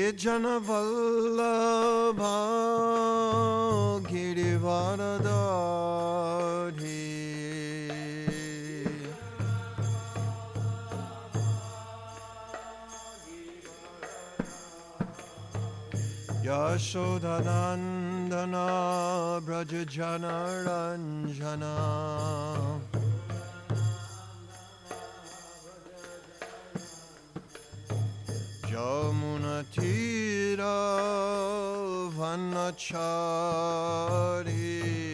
Janavallabha Girivaradari Yashodanandana Brajajana Ranjana Jamunatira Vanachari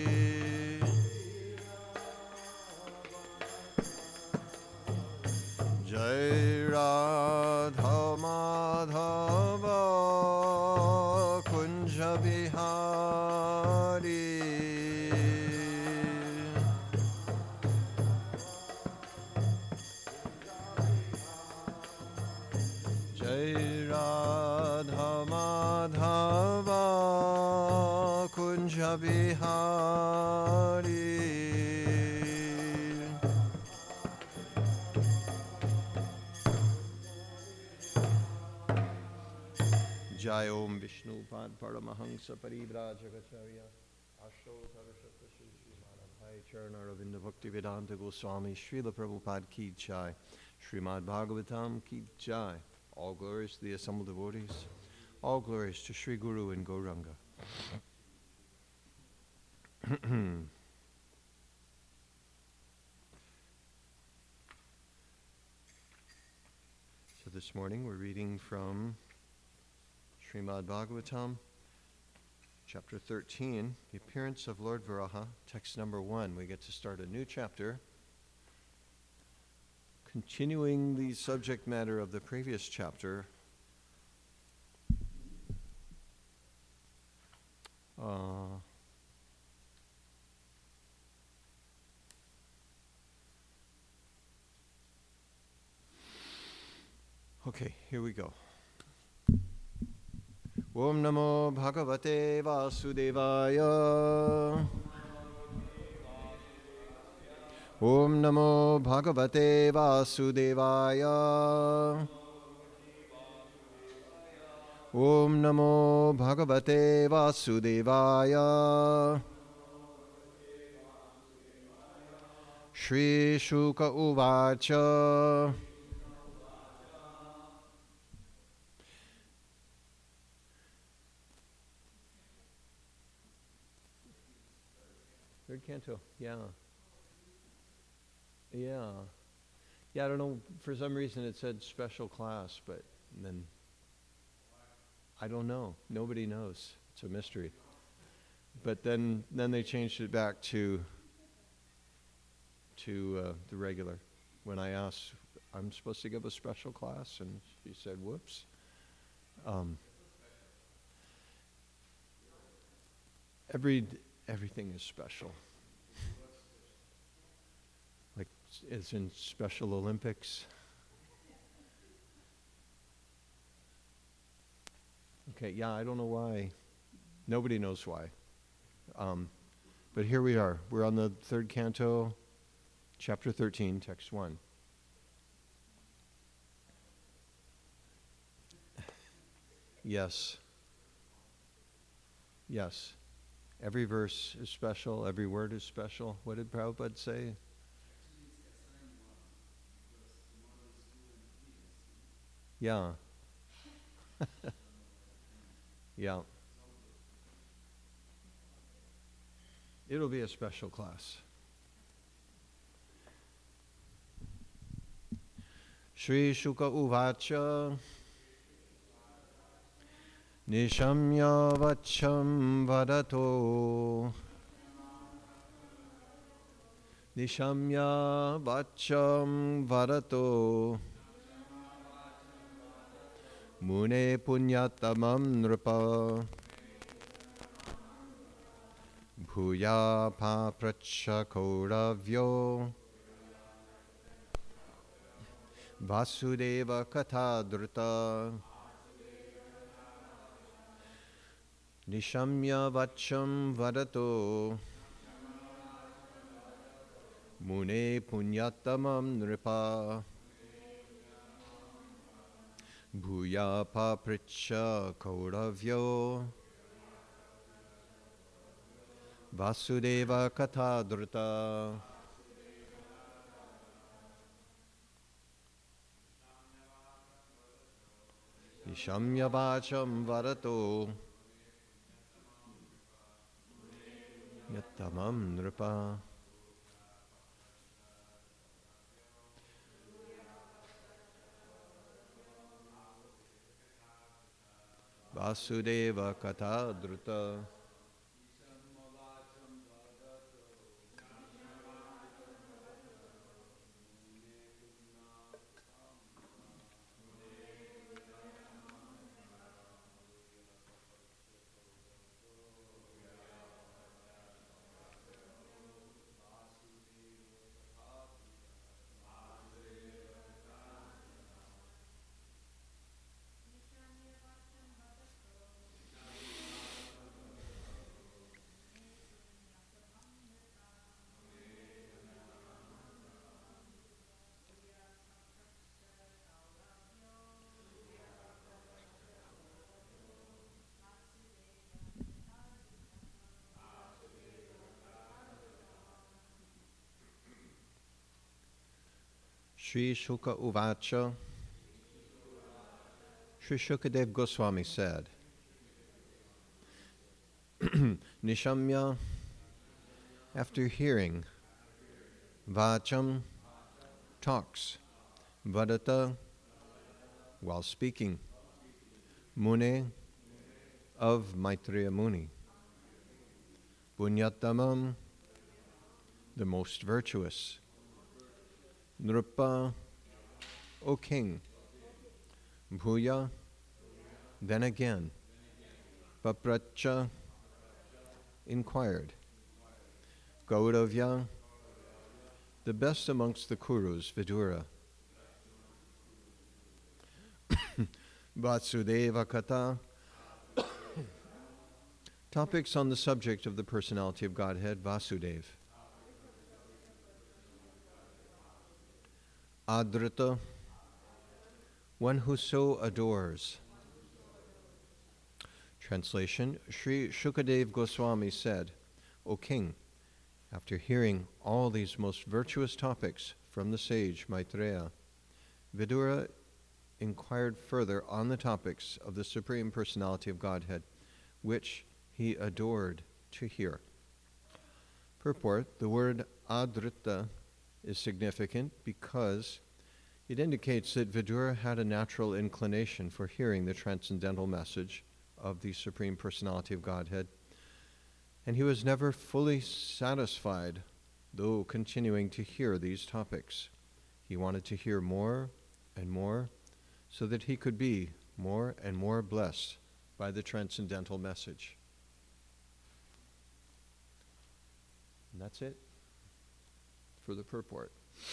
Jai Radha Madhava Kunja Bihari Jai Radha Madhava Kunja Bihari Jai Om Vishnu Pad Paramahansa Parivrajagacharya Ashotarashata Shri Madhai Charana Ravinda Bhakti Vedanta Goswami Srila Prabhupada Ki Jai Srimad Bhagavatam Ki Jai. All glories to the assembled devotees. All glories to Sri Guru and Gauranga. So this morning we're reading from Srimad Bhagavatam, chapter 13, the appearance of Lord Varaha, text number 1. We get to start a new chapter, continuing the subject matter of the previous chapter. Okay, here we go. Om Namo Bhagavate Vasudevaya. Om Namo Bhagavate Vasudevaya. Om Namo Bhagavate Vasudevaya. Shri Shuka Uvacha. Third canto, yeah. Yeah, I don't know, for some reason it said special class, but then, I don't know, nobody knows, it's a mystery. But then they changed it back to the regular. When I asked, I'm supposed to give a special class, and she said, whoops. Everything is special. Like, it's in Special Olympics. Okay, yeah, I don't know why. Nobody knows why. But here we are. We're on the third canto, chapter 13, text 1. Yes. Yes. Every verse is special. Every word is special. What did Prabhupada say? Yeah. Yeah. It'll be a special class. Shri Shuka Uvacha Nishamya Vacham Vadato Nishamya Vacham Vadato Mune Punyatamam Nripa Bhuya Papracha Kauravyo Vasudeva Kathadruta Nishamya Vacham Vadato Mune Punyatamam Nripa Bhuya papricha Kauravyo Vasudeva Katadruta Nishamya Vacham Varato Yattamam Nripa Vasudeva Katadruta Sri Shuka Uvacha, Sri Shukadev Goswami said, Nishamya, after hearing, Vacham, talks, Vadata, while speaking, Mune, of Maitreya Muni, Punyattamam, the most virtuous, Nrupa, O king, Bhuya, then again, Papracha, inquired, Gauravya, the best amongst the Kurus, Vidura, Vasudeva Kata, topics on the subject of the personality of Godhead, Vasudeva. Adrita, one who so adores. Translation, Sri Shukadev Goswami said, O king, after hearing all these most virtuous topics from the sage Maitreya, Vidura inquired further on the topics of the Supreme Personality of Godhead, which he adored to hear. Purport, the word adrita is significant because it indicates that Vidura had a natural inclination for hearing the transcendental message of the Supreme Personality of Godhead, and he was never fully satisfied, though continuing to hear these topics. He wanted to hear more and more so that he could be more and more blessed by the transcendental message. And that's it for the purport.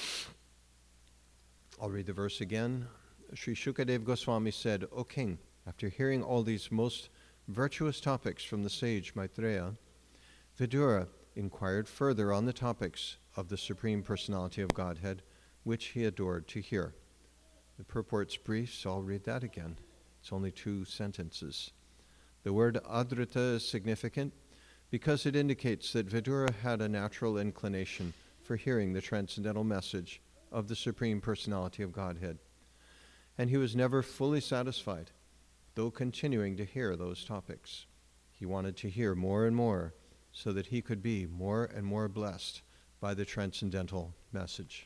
I'll read the verse again. Sri Shukadev Goswami said, O king, after hearing all these most virtuous topics from the sage Maitreya, Vidura inquired further on the topics of the Supreme Personality of Godhead, which he adored to hear. The purport's brief, so I'll read that again. It's only 2 sentences. The word adrita is significant because it indicates that Vidura had a natural inclination for hearing the transcendental message of the Supreme Personality of Godhead, and he was never fully satisfied, though continuing to hear those topics. He wanted to hear more and more so that he could be more and more blessed by the transcendental message.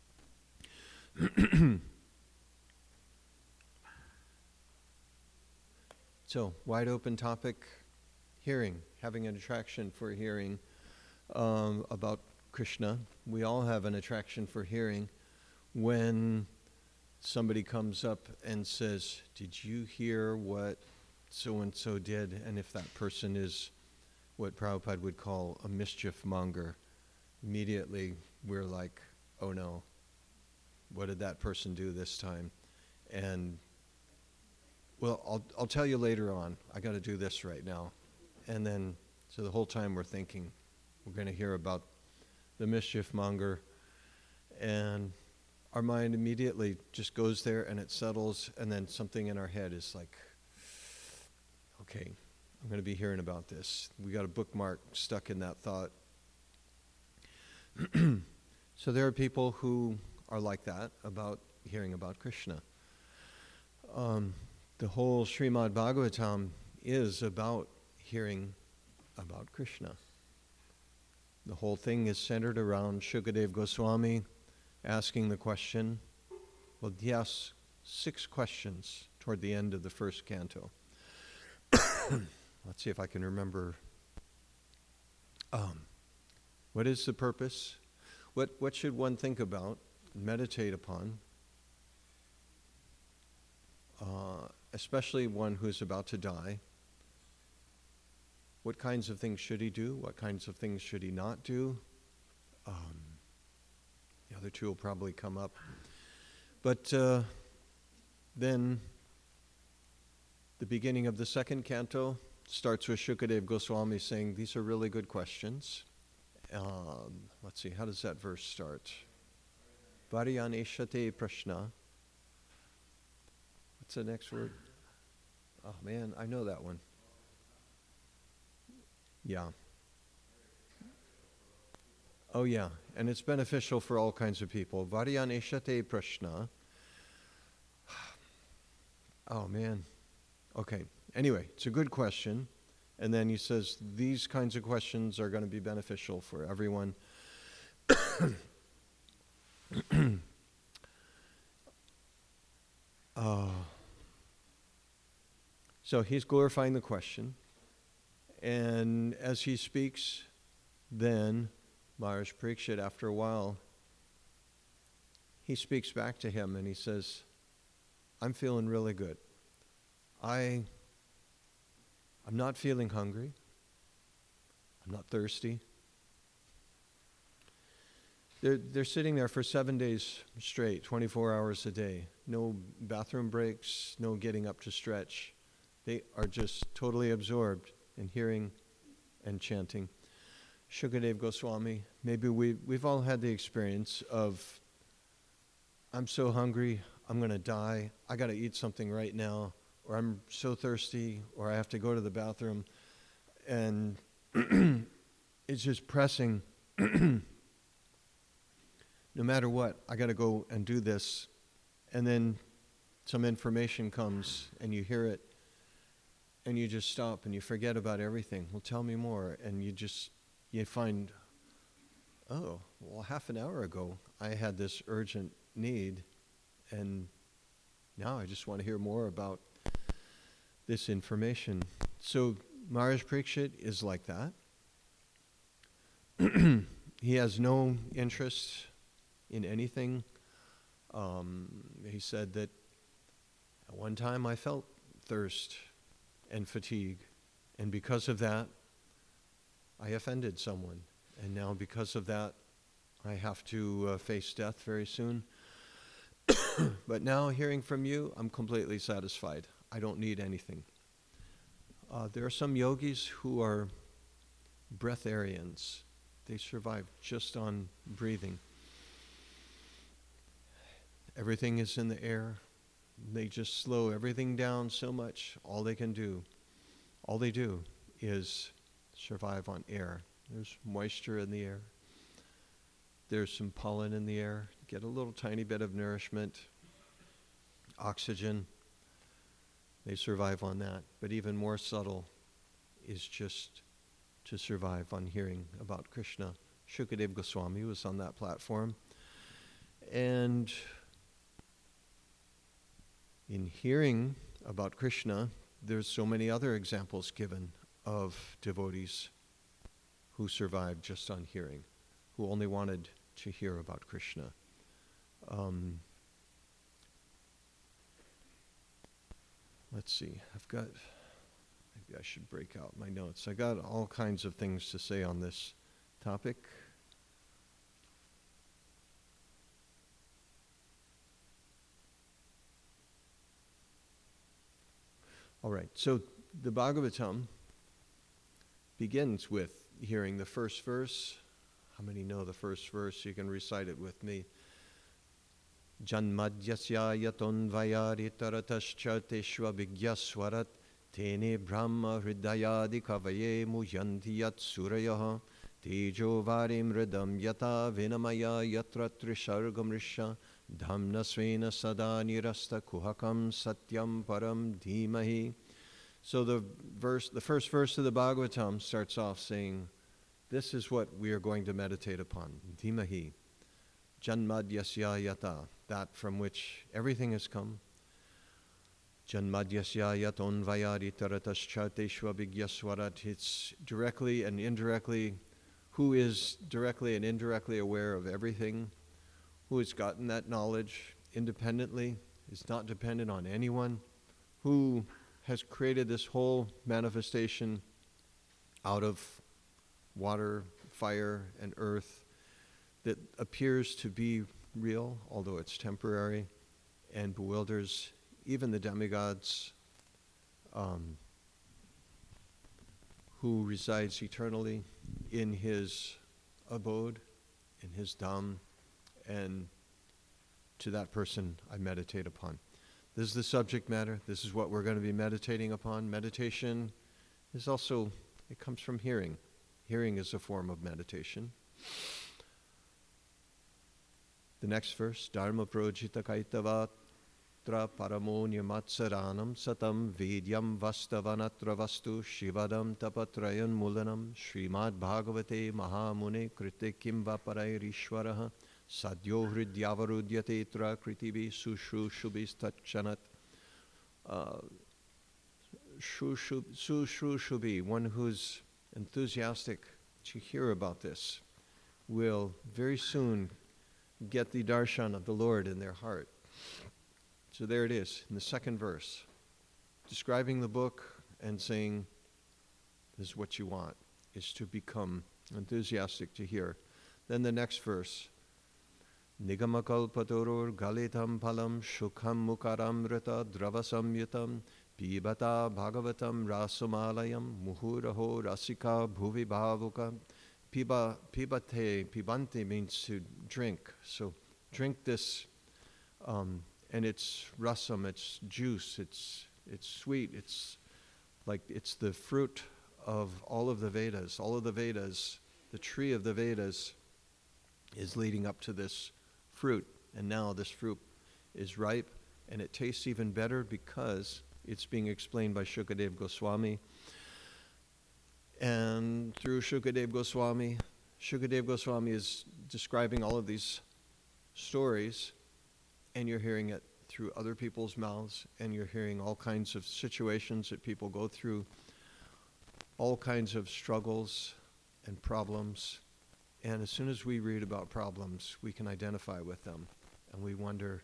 So, wide open topic, hearing, having an attraction for hearing about Krishna. We all have an attraction for hearing when somebody comes up and says, did you hear what so-and-so did? And if that person is what Prabhupada would call a mischief monger, immediately we're like, oh no, what did that person do this time? And, well, I'll tell you later on. I got to do this right now. And then, so the whole time we're thinking, we're going to hear about the mischief monger, and our mind immediately just goes there and it settles, and then something in our head is like, okay, I'm going to be hearing about this. We got a bookmark stuck in that thought. So there are people who are like that about hearing about Krishna. The whole Srimad Bhagavatam is about hearing about Krishna. The whole thing is centered around Shukadeva Goswami asking the question. Well, he asks 6 questions toward the end of the first canto. Let's see if I can remember. What is the purpose? What should one think about, meditate upon, especially one who's about to die? What kinds of things should he do? What kinds of things should he not do? The other 2 will probably come up. But then the beginning of the second canto starts with Shukadeva Goswami saying, these are really good questions. Let's see, how does that verse start? Varyaneshate prashna. What's the next word? Oh man, I know that one. Yeah. Oh yeah, and it's beneficial for all kinds of people. Varyaneshate prashna. Oh man. Okay. Anyway, it's a good question. And then he says these kinds of questions are going to be beneficial for everyone. So he's glorifying the question. And as he speaks, then Maharaj Parikshit, after a while, he speaks back to him and he says, I'm feeling really good. I'm not feeling hungry. I'm not thirsty. They're sitting there for 7 days straight, 24 hours a day. No bathroom breaks, no getting up to stretch. They are just totally absorbed in hearing and chanting. Shukadeva Goswami, maybe we've all had the experience of, I'm so hungry, I'm going to die, I got to eat something right now, or I'm so thirsty, or I have to go to the bathroom, and it's just pressing. No matter what, I got to go and do this. And then some information comes, and you hear it, and you just stop, and you forget about everything. Well, tell me more. And you find, oh, well, half an hour ago, I had this urgent need, and now I just want to hear more about this information. So Maharaj Parikshit is like that. He has no interest in anything. He said that at one time I felt thirst and fatigue, and because of that, I offended someone, and now because of that, I have to face death very soon. But now, hearing from you, I'm completely satisfied. I don't need anything. There are some yogis who are breatharians. They survive just on breathing. Everything is in the air. They just slow everything down so much. All they do is survive on air. There's moisture in the air. There's some pollen in the air. Get a little tiny bit of nourishment, oxygen. They survive on that. But even more subtle is just to survive on hearing about Krishna. Shukadeva Goswami was on that platform. And in hearing about Krishna, there's so many other examples given of devotees who survived just on hearing, who only wanted to hear about Krishna. Let's see, maybe I should break out my notes. I got all kinds of things to say on this topic. All right, so the Bhagavatam begins with hearing the first verse. How many know the first verse? You can recite it with me. Janmadyasya yatonvayari taratascha vigyaswarat tene brahma hridayadi kavaye muyanti yat surayah tejo varim hridam yata vinamaya yatra trishargam risha dhamna svena sada nirasta kuhakam satyam param dhimahi. So the first verse of the Bhagavatam starts off saying, this is what we are going to meditate upon. Dhimahi, Janmadyasya yata, that from which everything has come. Janmadyasya yaton vayadi taratascha vigyaswarat. It's directly and indirectly, who is directly and indirectly aware of everything, who has gotten that knowledge independently, is not dependent on anyone, who has created this whole manifestation out of water, fire, and earth that appears to be real, although it's temporary, and bewilders even the demigods who resides eternally in his abode, in his dham, and to that person I meditate upon. This is the subject matter. This is what we're going to be meditating upon. Meditation is also, it comes from hearing. Hearing is a form of meditation. The next verse, Dharma projita kaitavatra paramo nyamatsaranam satam vidyam vastavanatra vastu shivadam tapatrayan mulanam Srimad Bhagavate Mahamune krite kim vaparayirishwaraha sadyo hridyavarudyate tra kritivi sushrushuvis tachanat. Sushrushubi, one who's enthusiastic to hear about this, will very soon get the darshan of the Lord in their heart. So there it is, in the second verse, describing the book and saying, this is what you want, is to become enthusiastic to hear. Then the next verse, Nigamakalpatorur galitam palam shukham mukaramrita dravasamyutam pibata bhagavatam rasumalayam muhuraho rasika bhuvi bhavuka. Pibante means to drink. So drink this, and it's rasam, it's juice, it's sweet, it's like it's the fruit of all of the Vedas. All of the Vedas, the tree of the Vedas is leading up to this fruit, and now this fruit is ripe, and it tastes even better because it's being explained by Shukadeva Goswami. And through Shukadeva Goswami is describing all of these stories, and you're hearing it through other people's mouths, and you're hearing all kinds of situations that people go through, all kinds of struggles and problems. And as soon as we read about problems, we can identify with them. And we wonder,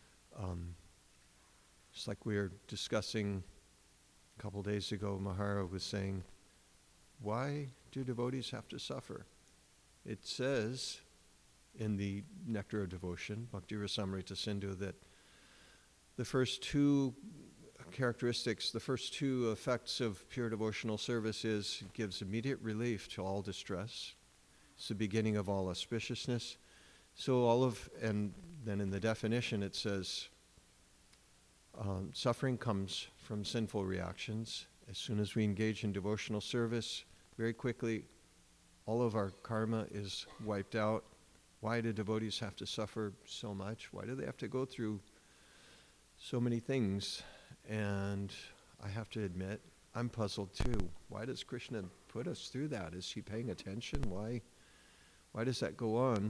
just like we were discussing a couple days ago, Mahara was saying, why do devotees have to suffer? It says in the Nectar of Devotion, Bhakti Rasamrita Sindhu, that the first two characteristics, the first two effects of pure devotional service is it gives immediate relief to all distress. It's the beginning of all auspiciousness. And then in the definition it says, suffering comes from sinful reactions. As soon as we engage in devotional service, very quickly, all of our karma is wiped out. Why do devotees have to suffer so much? Why do they have to go through so many things? And I have to admit, I'm puzzled too. Why does Krishna put us through that? Is he paying attention? Why does that go on?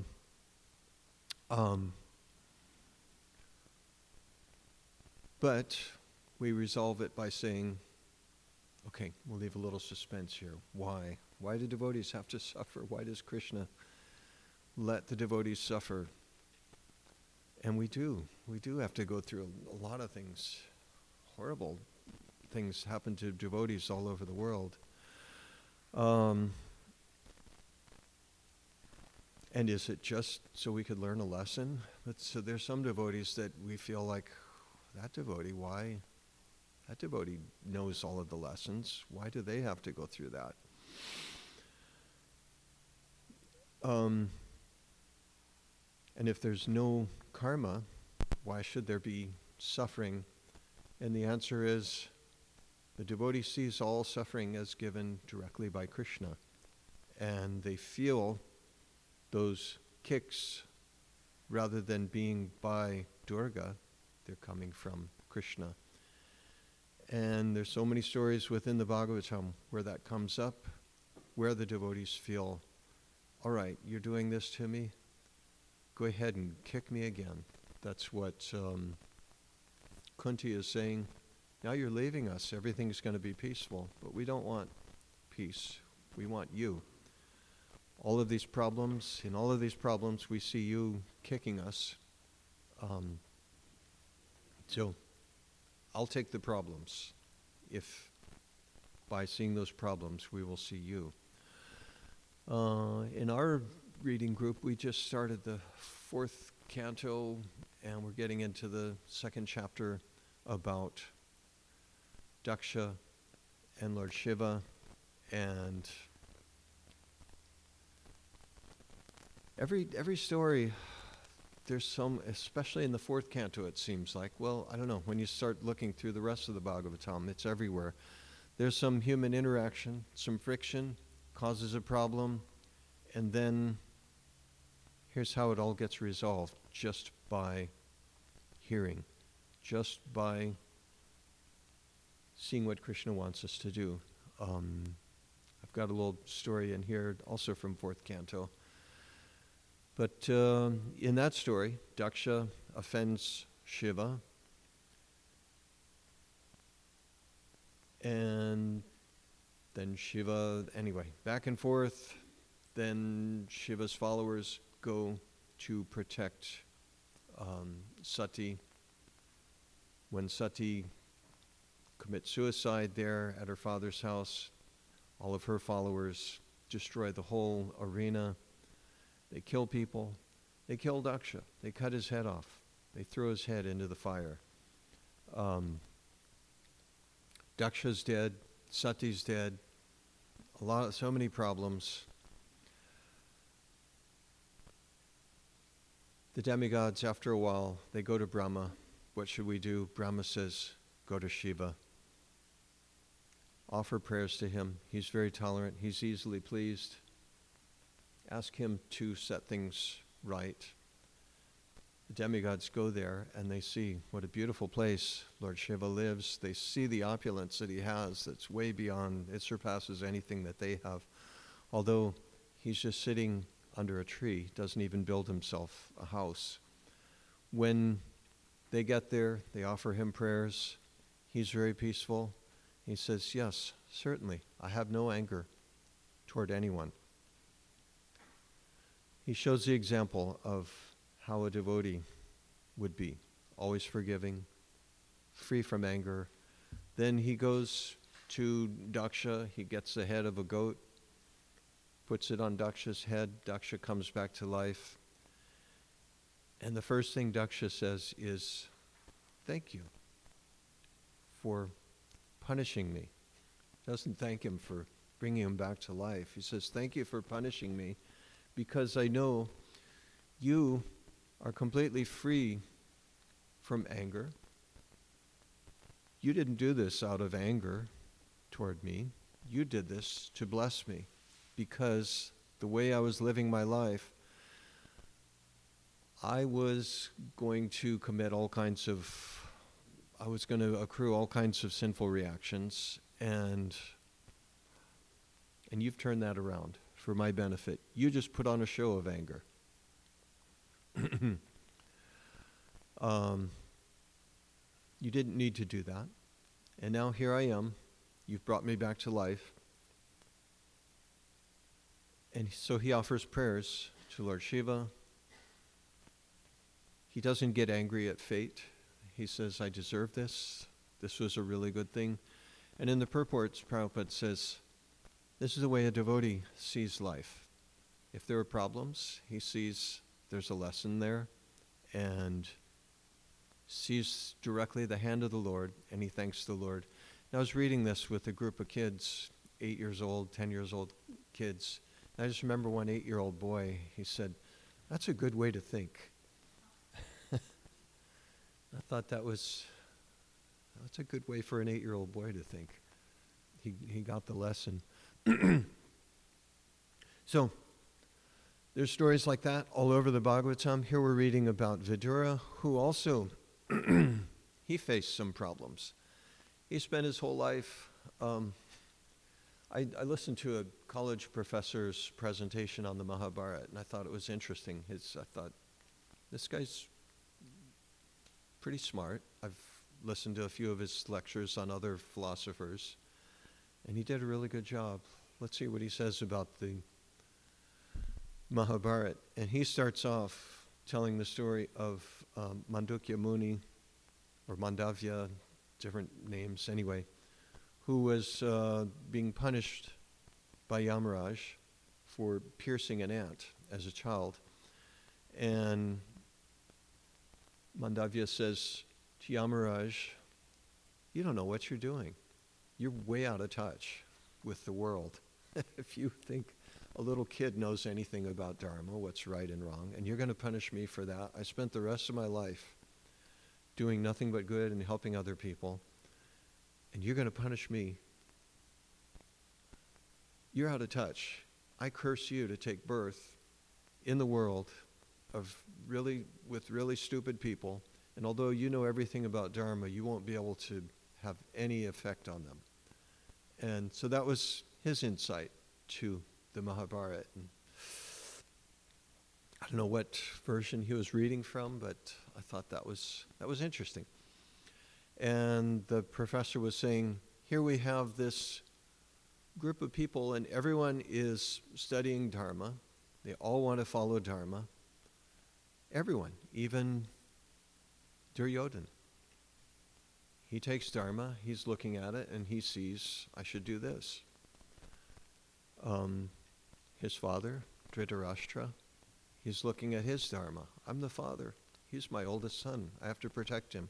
But we resolve it by saying, okay, we'll leave a little suspense here. Why? Why do devotees have to suffer? Why does Krishna let the devotees suffer? And we do. We do have to go through a lot of things. Horrible things happen to devotees all over the world. And is it just so we could learn a lesson? So there's some devotees that we feel like, that devotee, why? That devotee knows all of the lessons. Why do they have to go through that? And if there's no karma, Why should there be suffering? And the answer is, the devotee sees all suffering as given directly by Krishna. And they feel those kicks, rather than being by Durga, they're coming from Krishna. And there's so many stories within the Bhagavatam where that comes up, where the devotees feel, all right, you're doing this to me, go ahead and kick me again. That's what Kunti is saying. Now you're leaving us, everything's going to be peaceful, but we don't want peace, we want you. All of these problems, in all of these problems, we see you kicking us. So I'll take the problems, if by seeing those problems we will see you. In our reading group, we just started the 4th canto, and we're getting into the 2nd chapter about Daksha and Lord Shiva, and every story, there's some, especially in the 4th canto it seems like, well, I don't know, when you start looking through the rest of the Bhagavatam, it's everywhere. There's some human interaction, some friction, causes a problem, and then here's how it all gets resolved, just by hearing, just by seeing what Krishna wants us to do. I've got a little story in here, also from 4th canto. But in that story, Daksha offends Shiva, and then Shiva, anyway, back and forth, then Shiva's followers go to protect Sati. When Sati commits suicide there at her father's house, all of her followers destroy the whole arena. They kill people. They kill Daksha. They cut his head off. They throw his head into the fire. Daksha's dead. Sati's dead. So many problems. The demigods, after a while, they go to Brahma. What should we do? Brahma says, go to Shiva. Offer prayers to him. He's very tolerant. He's easily pleased. Ask him to set things right. The demigods go there and they see what a beautiful place Lord Shiva lives. They see the opulence that he has that's way beyond, it surpasses anything that they have. Although he's just sitting under a tree, doesn't even build himself a house. When they get there, they offer him prayers. He's very peaceful. He says, yes, certainly, I have no anger toward anyone. He shows the example of how a devotee would be, always forgiving, free from anger. Then he goes to Daksha, he gets the head of a goat, puts it on Daksha's head. Daksha comes back to life. And the first thing Daksha says is, thank you for punishing me. Doesn't thank him for bringing him back to life. He says, thank you for punishing me, because I know you are completely free from anger. You didn't do this out of anger toward me. You did this to bless me, because the way I was living my life, I was going to accrue all kinds of sinful reactions, and you've turned that around for my benefit. You just put on a show of anger. You didn't need to do that. And now here I am. You've brought me back to life. And so he offers prayers to Lord Shiva. He doesn't get angry at fate. He says, I deserve this. This was a really good thing. And in the purports, Prabhupada says, this is the way a devotee sees life. If there are problems, he sees there's a lesson there and sees directly the hand of the Lord, and he thanks the Lord. And I was reading this with a group of kids, 8 years old, 10 years old kids. And I just remember one 8-year-old boy, he said, that's a good way to think. I thought that's a good way for an 8-year-old boy to think. He got the lesson. So, there's stories like that all over the Bhagavatam. Here we're reading about Vidura, who also, he faced some problems. He spent his whole life, I listened to a college professor's presentation on the Mahabharata, and I thought it was interesting. I thought, this guy's pretty smart. I've listened to a few of his lectures on other philosophers, and he did a really good job. Let's see what he says about the Mahabharata. And he starts off telling the story of Mandukya Muni, or Mandavya, different names anyway, who was being punished by Yamaraj for piercing an ant as a child. And Mandavya says to Yamaraj, you don't know what you're doing. You're way out of touch with the world. If you think a little kid knows anything about Dharma, what's right and wrong, and you're going to punish me for that. I spent the rest of my life doing nothing but good and helping other people, and you're going to punish me. You're out of touch. I curse you to take birth in the world with really stupid people, and although you know everything about Dharma, you won't be able to have any effect on them. And so that was his insight to the Mahabharata. And I don't know what version he was reading from, but I thought that was interesting. And the professor was saying, here we have this group of people, and everyone is studying Dharma. They all want to follow Dharma. Everyone, even Duryodhana. He takes Dharma, he's looking at it, and he sees, I should do this. His father, Dhritarashtra, he's looking at his Dharma. I'm the father. He's my oldest son. I have to protect him.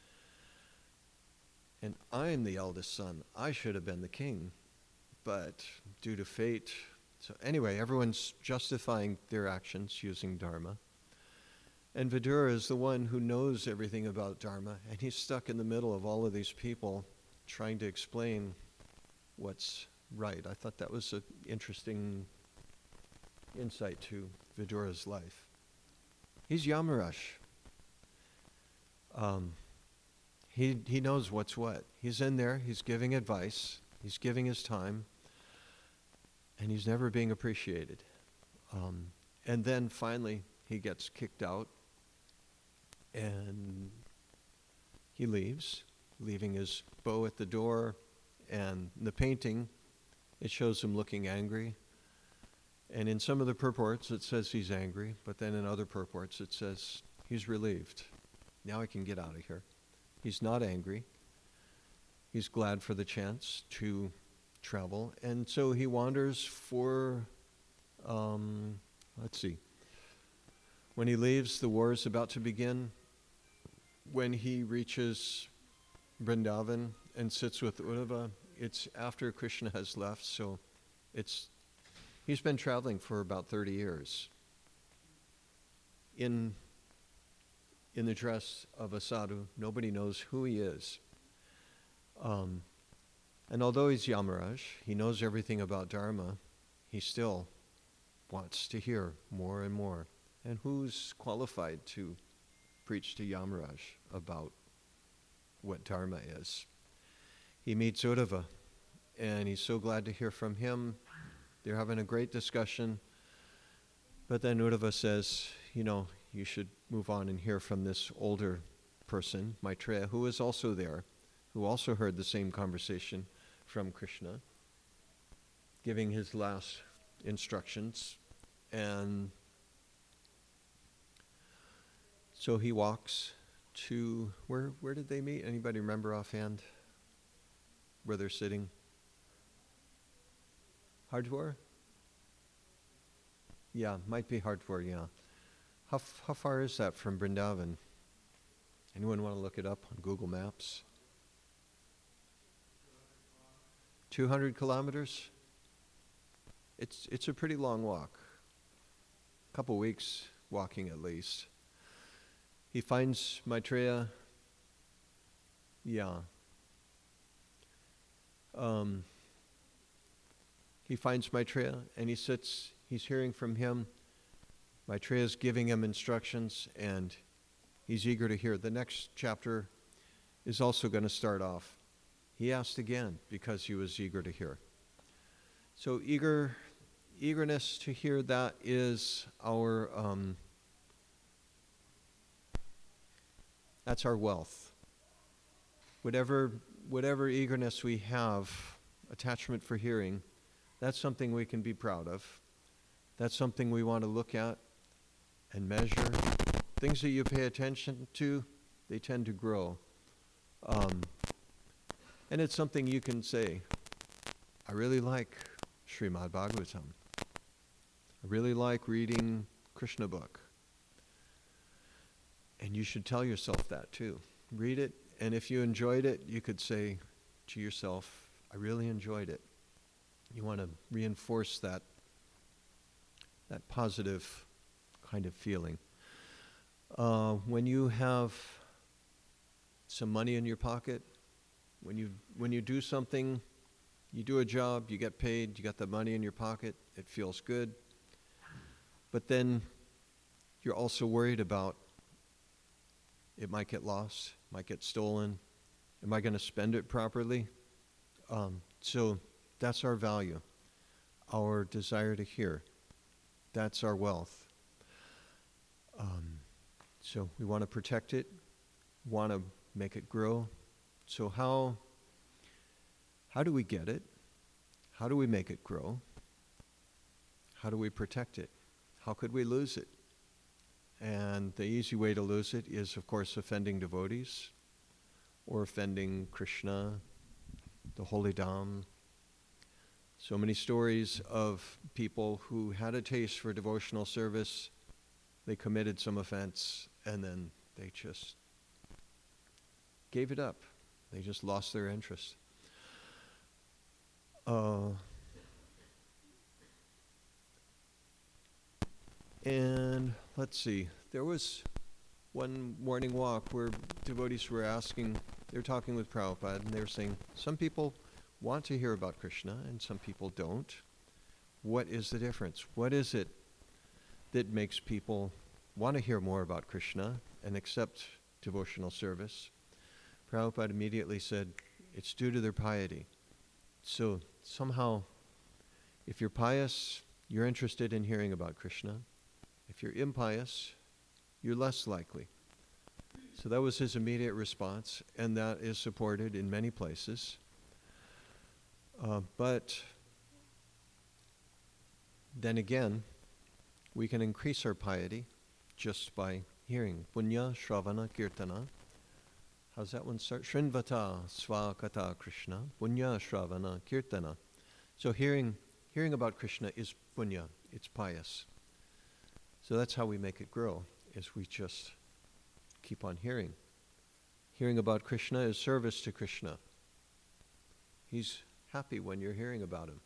And I'm the eldest son. I should have been the king, but due to fate. So anyway, everyone's justifying their actions using Dharma. And Vidura is the one who knows everything about Dharma, and he's stuck in the middle of all of these people trying to explain what's right. I thought that was an interesting insight to Vidura's life. He's Yamaraj. He knows what's what. He's in there, he's giving advice, he's giving his time, and he's never being appreciated. And then finally he gets kicked out, and he leaves, leaving his bow at the door, and the painting, it shows him looking angry. And in some of the purports it says he's angry, but then in other purports it says he's relieved. Now I can get out of here. He's not angry. He's glad for the chance to travel. And so he wanders for, let's see. When he leaves, the war is about to begin. When he reaches Vrindavan and sits with Uddhava, it's after Krishna has left, so he's been traveling for about 30 years in the dress of a sadhu. Nobody knows who he is. And although he's Yamaraj, he knows everything about Dharma, he still wants to hear more and more. And who's qualified to preach to Yamaraj about what Dharma is? He meets Uddhava, and he's so glad to hear from him. They're having a great discussion. But then Uddhava says, you should move on and hear from this older person, Maitreya, who was also there, who also heard the same conversation from Krishna, giving his last instructions. And so he walks to, where did they meet? Anybody remember offhand where they're sitting? Hardwar? Yeah, might be Hardwar, yeah. How far is that from Vrindavan? Anyone want to look it up on Google Maps? 200 kilometers? It's a pretty long walk. A couple weeks walking at least. He finds Maitreya Yeah. He finds Maitreya and he sits, he's hearing from him. Maitreya is giving him instructions and he's eager to hear. The next chapter is also going to start off. He asked again because he was eager to hear. So eagerness to hear, that is our, that's our wealth. Whatever eagerness we have, attachment for hearing, that's something we can be proud of. That's something we want to look at and measure. Things that you pay attention to, they tend to grow. And it's something you can say, I really like Srimad Bhagavatam. I really like reading Krishna book. And you should tell yourself that too. Read it, and if you enjoyed it, you could say to yourself, I really enjoyed it. You want to reinforce that positive kind of feeling. When you have some money in your pocket, when you do something, you do a job, you get paid, you got the money in your pocket, it feels good. But then you're also worried about it might get lost, might get stolen. Am I going to spend it properly? So that's our value, our desire to hear. That's our wealth. So we want to protect it, want to make it grow. So how do we get it? How do we make it grow? How do we protect it? How could we lose it? And the easy way to lose it is, of course, offending devotees or offending Krishna, the holy Dham. So many stories of people who had a taste for devotional service, they committed some offense, and then they just gave it up. They just lost their interest. And let's see, there was one morning walk where devotees were asking, they were talking with Prabhupada, and they were saying, some people want to hear about Krishna and some people don't. What is the difference? What is it that makes people want to hear more about Krishna and accept devotional service? Prabhupada immediately said, it's due to their piety. So somehow, if you're pious, you're interested in hearing about Krishna. If you're impious, you're less likely. So that was his immediate response, and that is supported in many places. But then again, we can increase our piety just by hearing. Punya Shravana Kirtana. How's that one start? Shrinvata Svakata Krishna. Punya Shravana Kirtana. So hearing about Krishna is punya. It's pious. So that's how we make it grow, is we just keep on hearing. Hearing about Krishna is service to Krishna. He's happy when you're hearing about him.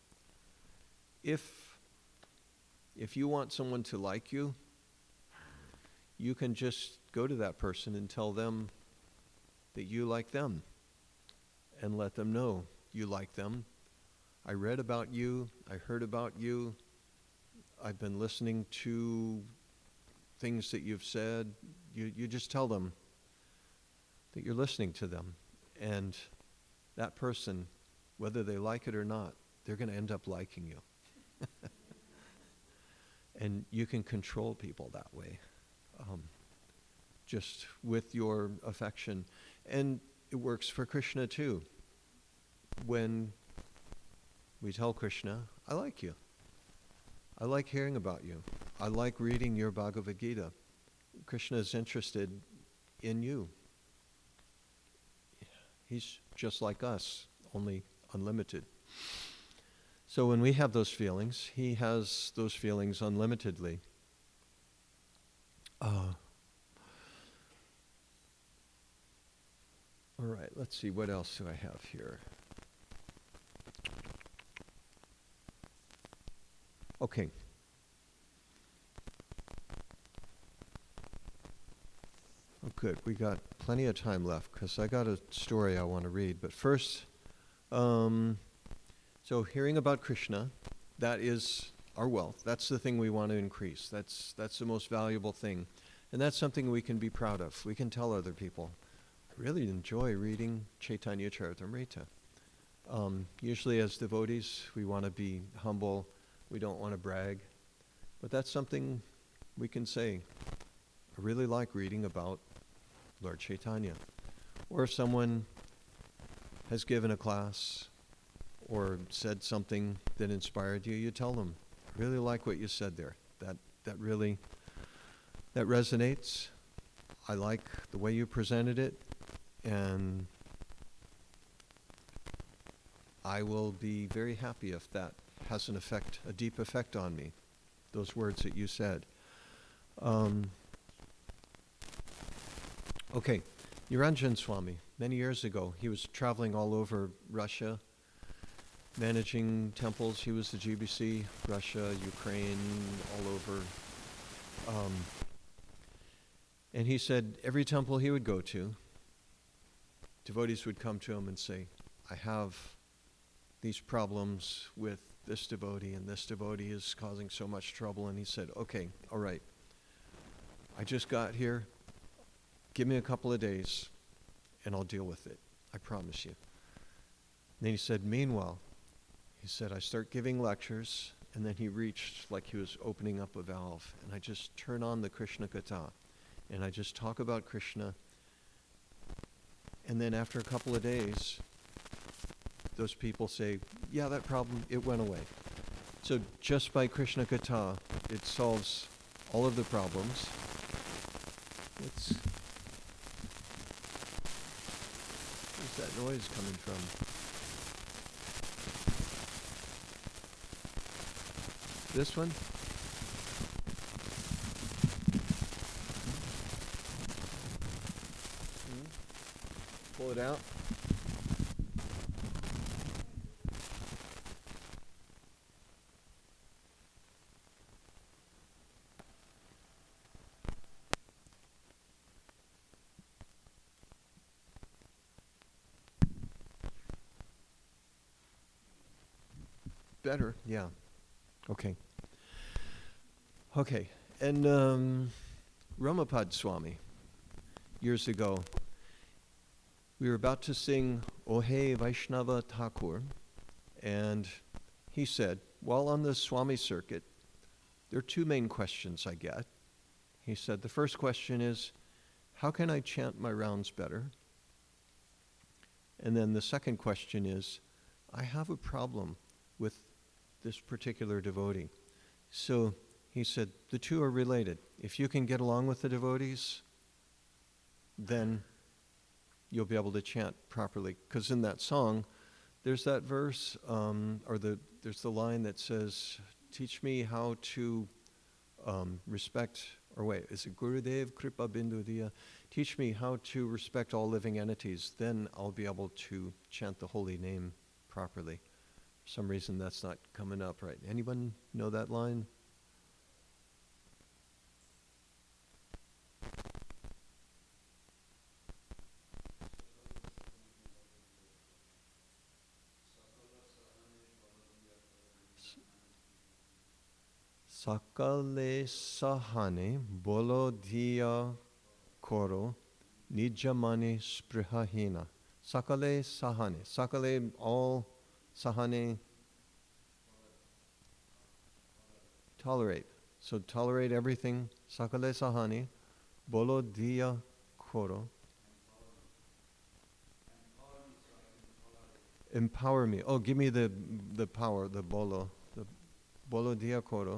If you want someone to like you, you can just go to that person and tell them that you like them and let them know you like them. I read about you, I heard about you, I've been listening to things that you've said. You just tell them that you're listening to them. And that person, whether they like it or not, they're going to end up liking you. And you can control people that way, just with your affection. And it works for Krishna too. When we tell Krishna, I like you. I like hearing about you. I like reading your Bhagavad Gita. Krishna is interested in you. He's just like us, only unlimited. So when we have those feelings, he has those feelings unlimitedly. All right, let's see, what else do I have here? Okay. Good. We got plenty of time left because I got a story I want to read. But first, so hearing about Krishna, that is our wealth. That's the thing we want to increase. That's the most valuable thing. And that's something we can be proud of. We can tell other people, I really enjoy reading Chaitanya Charitamrita. Usually as devotees, we want to be humble. We don't want to brag. But that's something we can say. I really like reading about Lord Chaitanya. Or if someone has given a class or said something that inspired you, you tell them, I really like what you said there. That really resonates. I like the way you presented it, and I will be very happy if that has an effect, a deep effect on me, those words that you said. Okay, Niranjan Swami, many years ago, he was traveling all over Russia, managing temples. He was the GBC, Russia, Ukraine, all over. And he said every temple he would go to, devotees would come to him and say, I have these problems with this devotee, and this devotee is causing so much trouble. And he said, okay, all right, I just got here. Give me a couple of days, and I'll deal with it. I promise you. And then he said, meanwhile, he said, I start giving lectures, and then he reached like he was opening up a valve, and I just turn on the Krishna Katha, and I just talk about Krishna. And then after a couple of days, those people say, yeah, that problem, it went away. So just by Krishna Katha, it solves all of the problems. Where's that noise coming from? This one? Pull it out. Better, yeah. Okay. Okay, and Ramapad Swami, years ago, we were about to sing Ohe Vaishnava Thakur, and he said, while on the Swami circuit, there are two main questions I get. He said, the first question is, how can I chant my rounds better? And then the second question is, I have a problem with this particular devotee. So he said, the two are related. If you can get along with the devotees, then you'll be able to chant properly. Because in that song, there's that verse, there's the line that says, teach me how to respect, is it Gurudev Kripa Bindu Diya? Teach me how to respect all living entities, then I'll be able to chant the holy name properly. For some reason that's not coming up right. Anyone know that line? Sakale sahane bolo diya koro nijamani sprihahina. Sakale sahane. Sakale all, sahane tolerate. So tolerate everything. Sakale sahane bolo diya koro. Empower me. Oh, give me the power, the bolo. The bolo diya koro.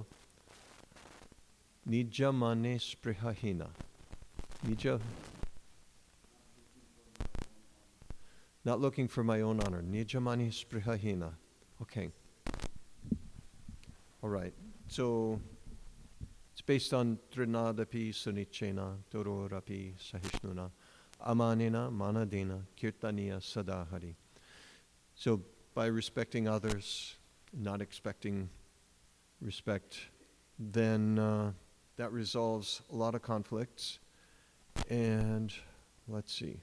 Nija mane sprihahina. Nija. Not looking for my own honor. Nija mane sprihahina. Okay. All right. So it's based on Trinadapi Sunichena Tororapi Sahishnuna Amanina Manadina Kirtaniya Sadahari. So by respecting others, not expecting respect, then that resolves a lot of conflicts, And let's see.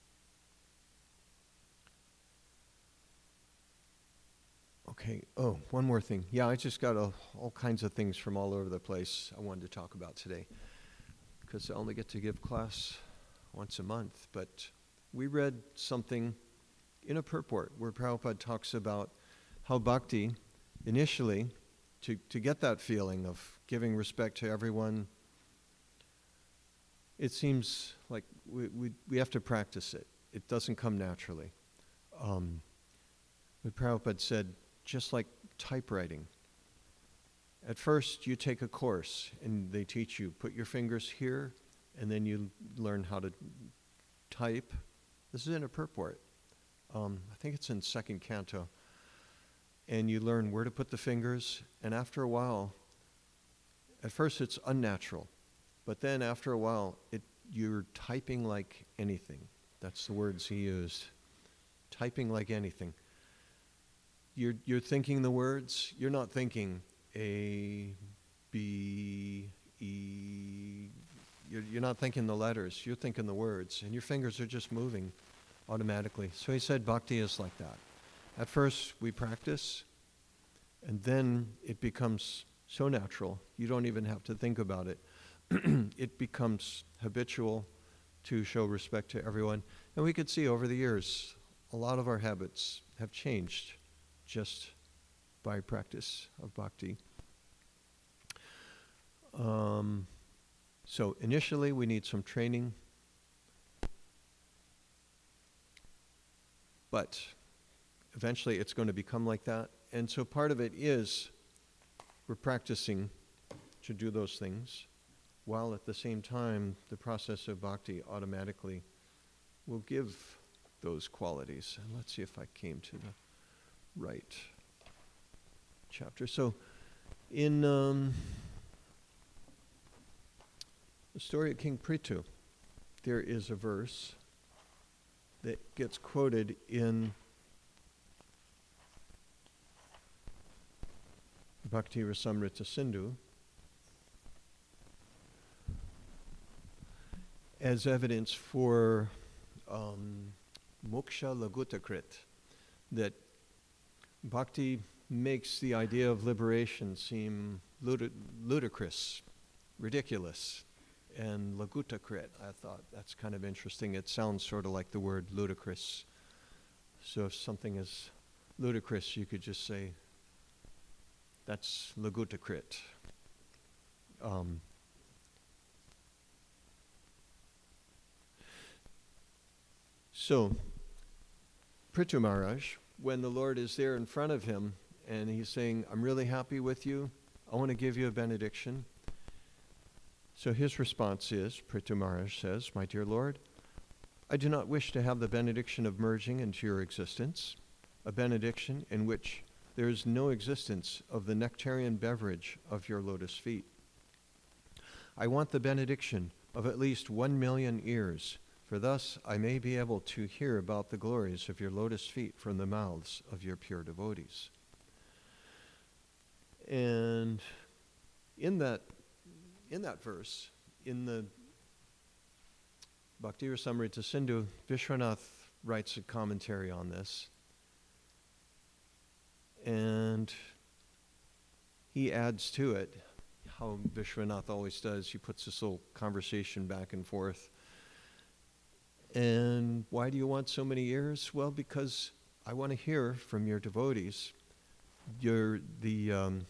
Okay, oh, one more thing. Yeah, I just got all kinds of things from all over the place I wanted to talk about today, because I only get to give class once a month. But we read something in a purport where Prabhupada talks about how bhakti, initially, to get that feeling of giving respect to everyone, it seems like we have to practice it. It doesn't come naturally. But Prabhupada said, just like typewriting. At first, you take a course, and they teach you, put your fingers here, and then you learn how to type. This is in a purport. I think it's in second canto. And you learn where to put the fingers, and after a while, at first it's unnatural, but then after a while, you're typing like anything. That's the words he used. Typing like anything. You're thinking the words. You're not thinking A, B, E. You're not thinking the letters. You're thinking the words, and your fingers are just moving automatically. So he said bhakti is like that. At first, we practice, and then it becomes so natural, you don't even have to think about it. It becomes habitual to show respect to everyone. And we could see over the years, a lot of our habits have changed just by practice of bhakti. So initially, we need some training, but eventually it's going to become like that. And so part of it is we're practicing to do those things, while at the same time the process of bhakti automatically will give those qualities. And let's see if I came to the right chapter. So in the story of King Prithu, there is a verse that gets quoted in Bhakti Rasamrita Sindhu as evidence for moksha lagutakrit, that bhakti makes the idea of liberation seem ludicrous, ridiculous, and lagutakrit. I thought that's kind of interesting. It sounds sort of like the word ludicrous. So if something is ludicrous, you could just say, that's lagutakrit. So, Prithu Maharaj, when the Lord is there in front of him and he's saying, I'm really happy with you, I want to give you a benediction. So his response is, Prithu Maharaj says, my dear Lord, I do not wish to have the benediction of merging into your existence, a benediction in which there is no existence of the nectarian beverage of your lotus feet. I want the benediction of at least 1,000,000 ears, for thus I may be able to hear about the glories of your lotus feet from the mouths of your pure devotees. And in that verse, in the Bhakti Rasamrita Sindhu, Vishwanath writes a commentary on this. And he adds to it, how Vishwanath always does, he puts this little conversation back and forth. And why do you want so many ears? Well, because I want to hear from your devotees. The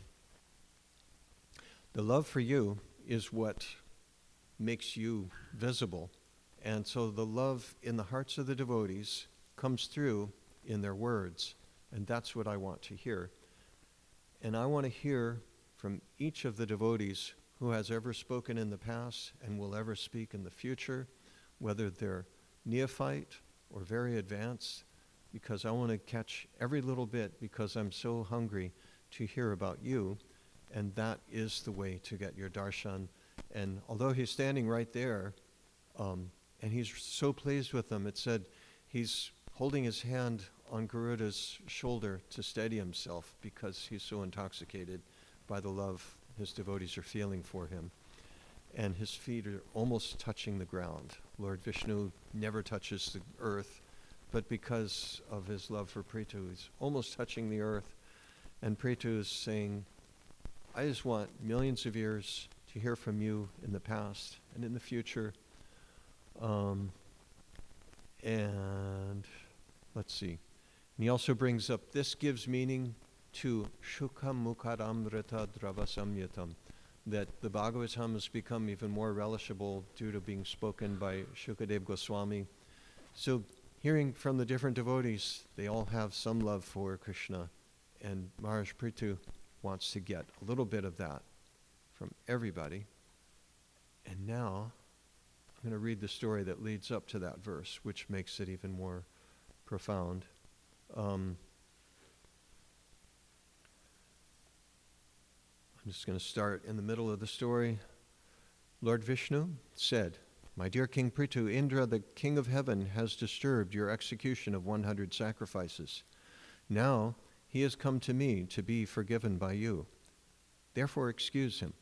love for you is what makes you visible. And so the love in the hearts of the devotees comes through in their words. And that's what I want to hear. And I want to hear from each of the devotees who has ever spoken in the past and will ever speak in the future, whether they're neophyte or very advanced, because I want to catch every little bit, because I'm so hungry to hear about you. And that is the way to get your darshan. And although he's standing right there, and he's so pleased with them, it said he's holding his hand on Garuda's shoulder to steady himself, because he's so intoxicated by the love his devotees are feeling for him. and his feet are almost touching the ground. Lord Vishnu never touches the earth, but because of his love for Prithu, he's almost touching the earth. And Prithu is saying, I just want millions of years to hear from you in the past and in the future. And let's see. And he also brings up, this gives meaning to Shukham Mukaramrita Dravasamyatam, that the Bhagavatam has become even more relishable due to being spoken by Shukadev Goswami. So hearing from the different devotees, they all have some love for Krishna, and Maharaj Prithu wants to get a little bit of that from everybody. And now I'm going to read the story that leads up to that verse, which makes it even more profound. I'm just going to start in the middle of the story. Lord Vishnu said, My dear King Prithu, Indra, the king of heaven, has disturbed your execution of 100 sacrifices. Now he has come to me to be forgiven by you. Therefore excuse him.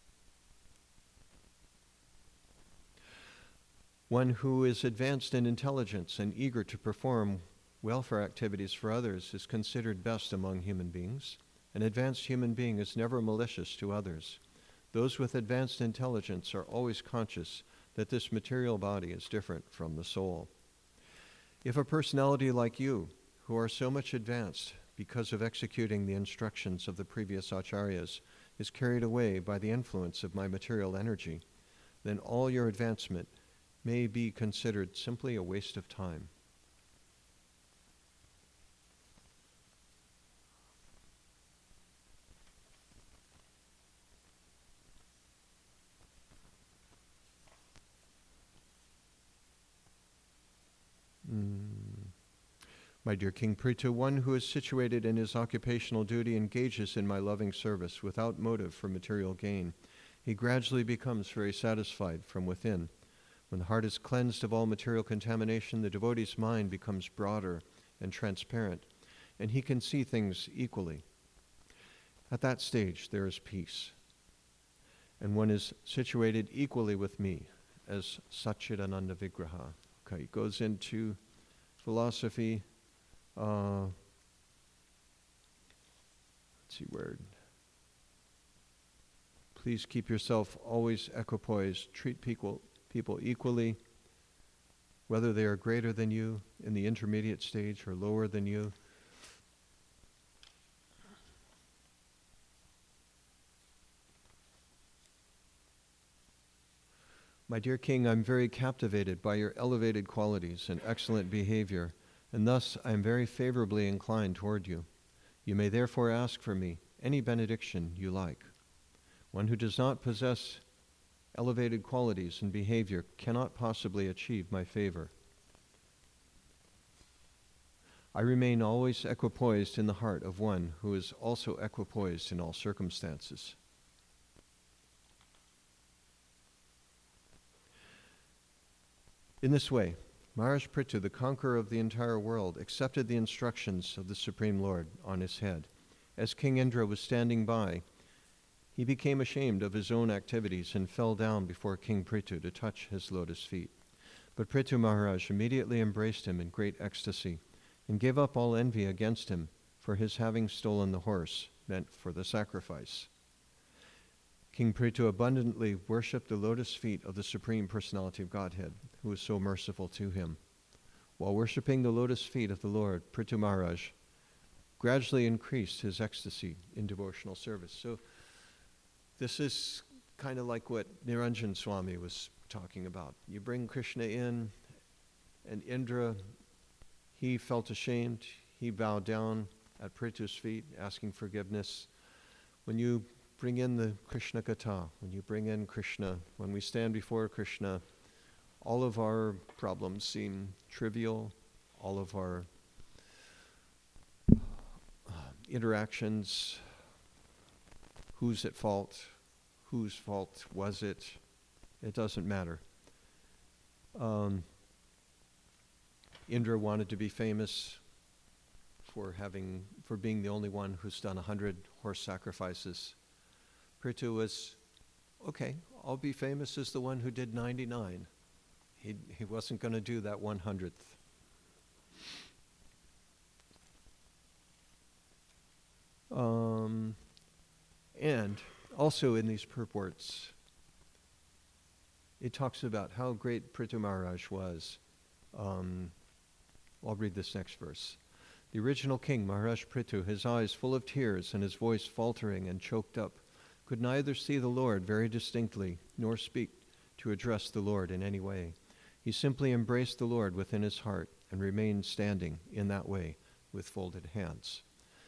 One who is advanced in intelligence and eager to perform welfare activities for others is considered best among human beings. An advanced human being is never malicious to others. Those with advanced intelligence are always conscious that this material body is different from the soul. If a personality like you, who are so much advanced because of executing the instructions of the previous acharyas, is carried away by the influence of my material energy, then all your advancement may be considered simply a waste of time. My dear King Prithu, one who is situated in his occupational duty engages in my loving service without motive for material gain. He gradually becomes very satisfied from within. When the heart is cleansed of all material contamination, the devotee's mind becomes broader and transparent, and he can see things equally. At that stage, there is peace, and one is situated equally with me as Satchidananda Vigraha. Okay, it goes into philosophy. Let's see where. Please keep yourself always equipoised. Treat people equally, whether they are greater than you in the intermediate stage or lower than you. My dear King, I'm very captivated by your elevated qualities and excellent behavior, and thus I am very favorably inclined toward you. You may therefore ask for me any benediction you like. One who does not possess elevated qualities and behavior cannot possibly achieve my favor. I remain always equipoised in the heart of one who is also equipoised in all circumstances. In this way, Maharaj Prithu, the conqueror of the entire world, accepted the instructions of the Supreme Lord on his head. As King Indra was standing by, he became ashamed of his own activities and fell down before King Prithu to touch his lotus feet. But Prithu Maharaj immediately embraced him in great ecstasy and gave up all envy against him for his having stolen the horse meant for the sacrifice. King Prithu abundantly worshipped the lotus feet of the Supreme Personality of Godhead, who was so merciful to him. While worshipping the lotus feet of the Lord, Prithu Maharaj gradually increased his ecstasy in devotional service. So this is kind of like what Niranjan Swami was talking about. You bring Krishna in, and Indra, he felt ashamed. He bowed down at Prithu's feet, asking forgiveness. When you bring in the Krishna Katha, when you bring in Krishna, when we stand before Krishna, all of our problems seem trivial. All of our interactions, who's at fault, whose fault was it? It doesn't matter. Indra wanted to be famous for being the only one who's done 100 horse sacrifices. Prithu was okay, I'll be famous as the one who did 99. He wasn't going to do that 100th. And also in these purports, it talks about how great Prithu Maharaj was. I'll read this next verse. The original king, Maharaj Prithu, his eyes full of tears and his voice faltering and choked up, could neither see the Lord very distinctly nor speak to address the Lord in any way. He simply embraced the Lord within his heart and remained standing in that way with folded hands.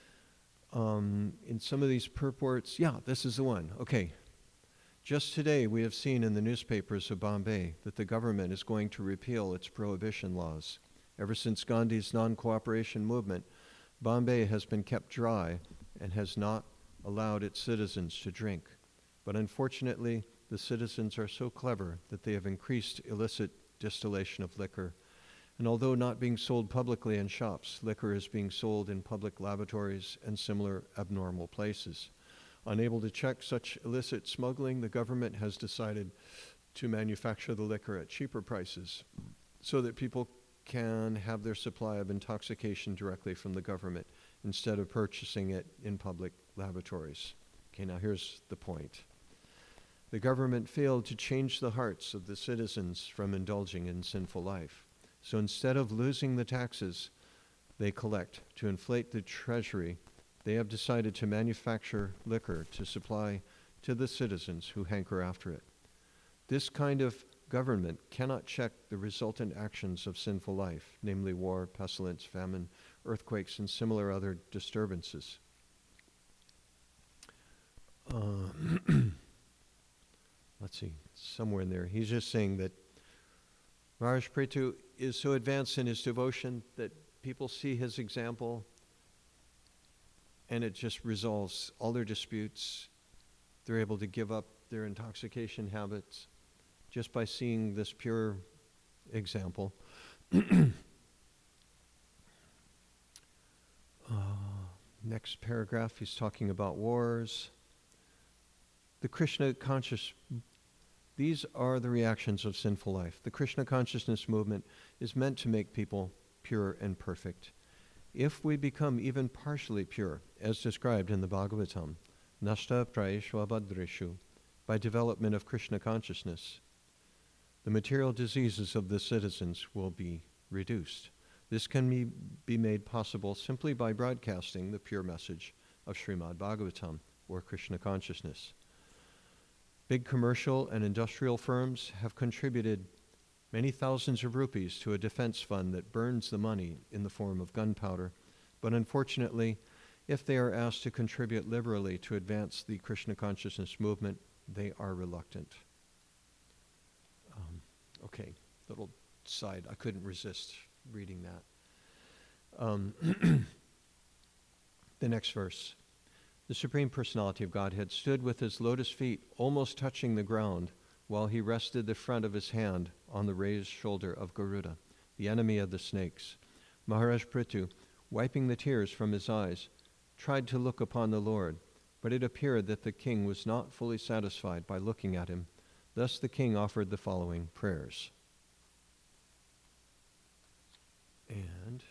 In some of these purports, this is the one. Okay. Just today we have seen in the newspapers of Bombay that the government is going to repeal its prohibition laws. Ever since Gandhi's non-cooperation movement, Bombay has been kept dry and has not allowed its citizens to drink. But unfortunately, the citizens are so clever that they have increased illicit distillation of liquor. And although not being sold publicly in shops, liquor is being sold in public lavatories and similar abnormal places. Unable to check such illicit smuggling, the government has decided to manufacture the liquor at cheaper prices so that people can have their supply of intoxication directly from the government instead of purchasing it in public lavatories. Okay, now here's the point. The government failed to change the hearts of the citizens from indulging in sinful life. So instead of losing the taxes they collect to inflate the treasury, they have decided to manufacture liquor to supply to the citizens who hanker after it. This kind of government cannot check the resultant actions of sinful life, namely war, pestilence, famine, earthquakes, and similar other disturbances. Let's see, somewhere in there. He's just saying that Maharaj Prithu is so advanced in his devotion that people see his example and it just resolves all their disputes. They're able to give up their intoxication habits just by seeing this pure example. Next paragraph, he's talking about wars. The Krishna conscious, these are the reactions of sinful life. The Krishna consciousness movement is meant to make people pure and perfect. If we become even partially pure, as described in the Bhagavatam, nashta prayeshva bhadreshu, by development of Krishna consciousness, the material diseases of the citizens will be reduced. This can be made possible simply by broadcasting the pure message of Srimad Bhagavatam, or Krishna consciousness. Big commercial and industrial firms have contributed many thousands of rupees to a defense fund that burns the money in the form of gunpowder, but unfortunately, if they are asked to contribute liberally to advance the Krishna consciousness movement, they are reluctant. Okay, little side, I couldn't resist reading that. The next verse. The Supreme Personality of Godhead stood with his lotus feet almost touching the ground while he rested the front of his hand on the raised shoulder of Garuda, the enemy of the snakes. Maharaj Prithu, wiping the tears from his eyes, tried to look upon the Lord, but it appeared that the king was not fully satisfied by looking at him. Thus the king offered the following prayers. And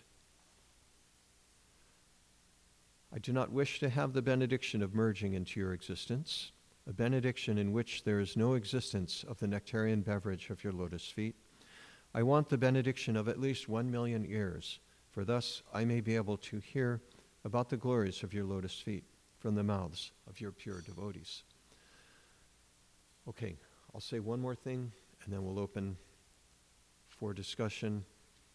I do not wish to have the benediction of merging into your existence, a benediction in which there is no existence of the nectarian beverage of your lotus feet. I want the benediction of at least 1,000,000 ears, for thus I may be able to hear about the glories of your lotus feet from the mouths of your pure devotees. Okay, I'll say one more thing, and then we'll open for discussion.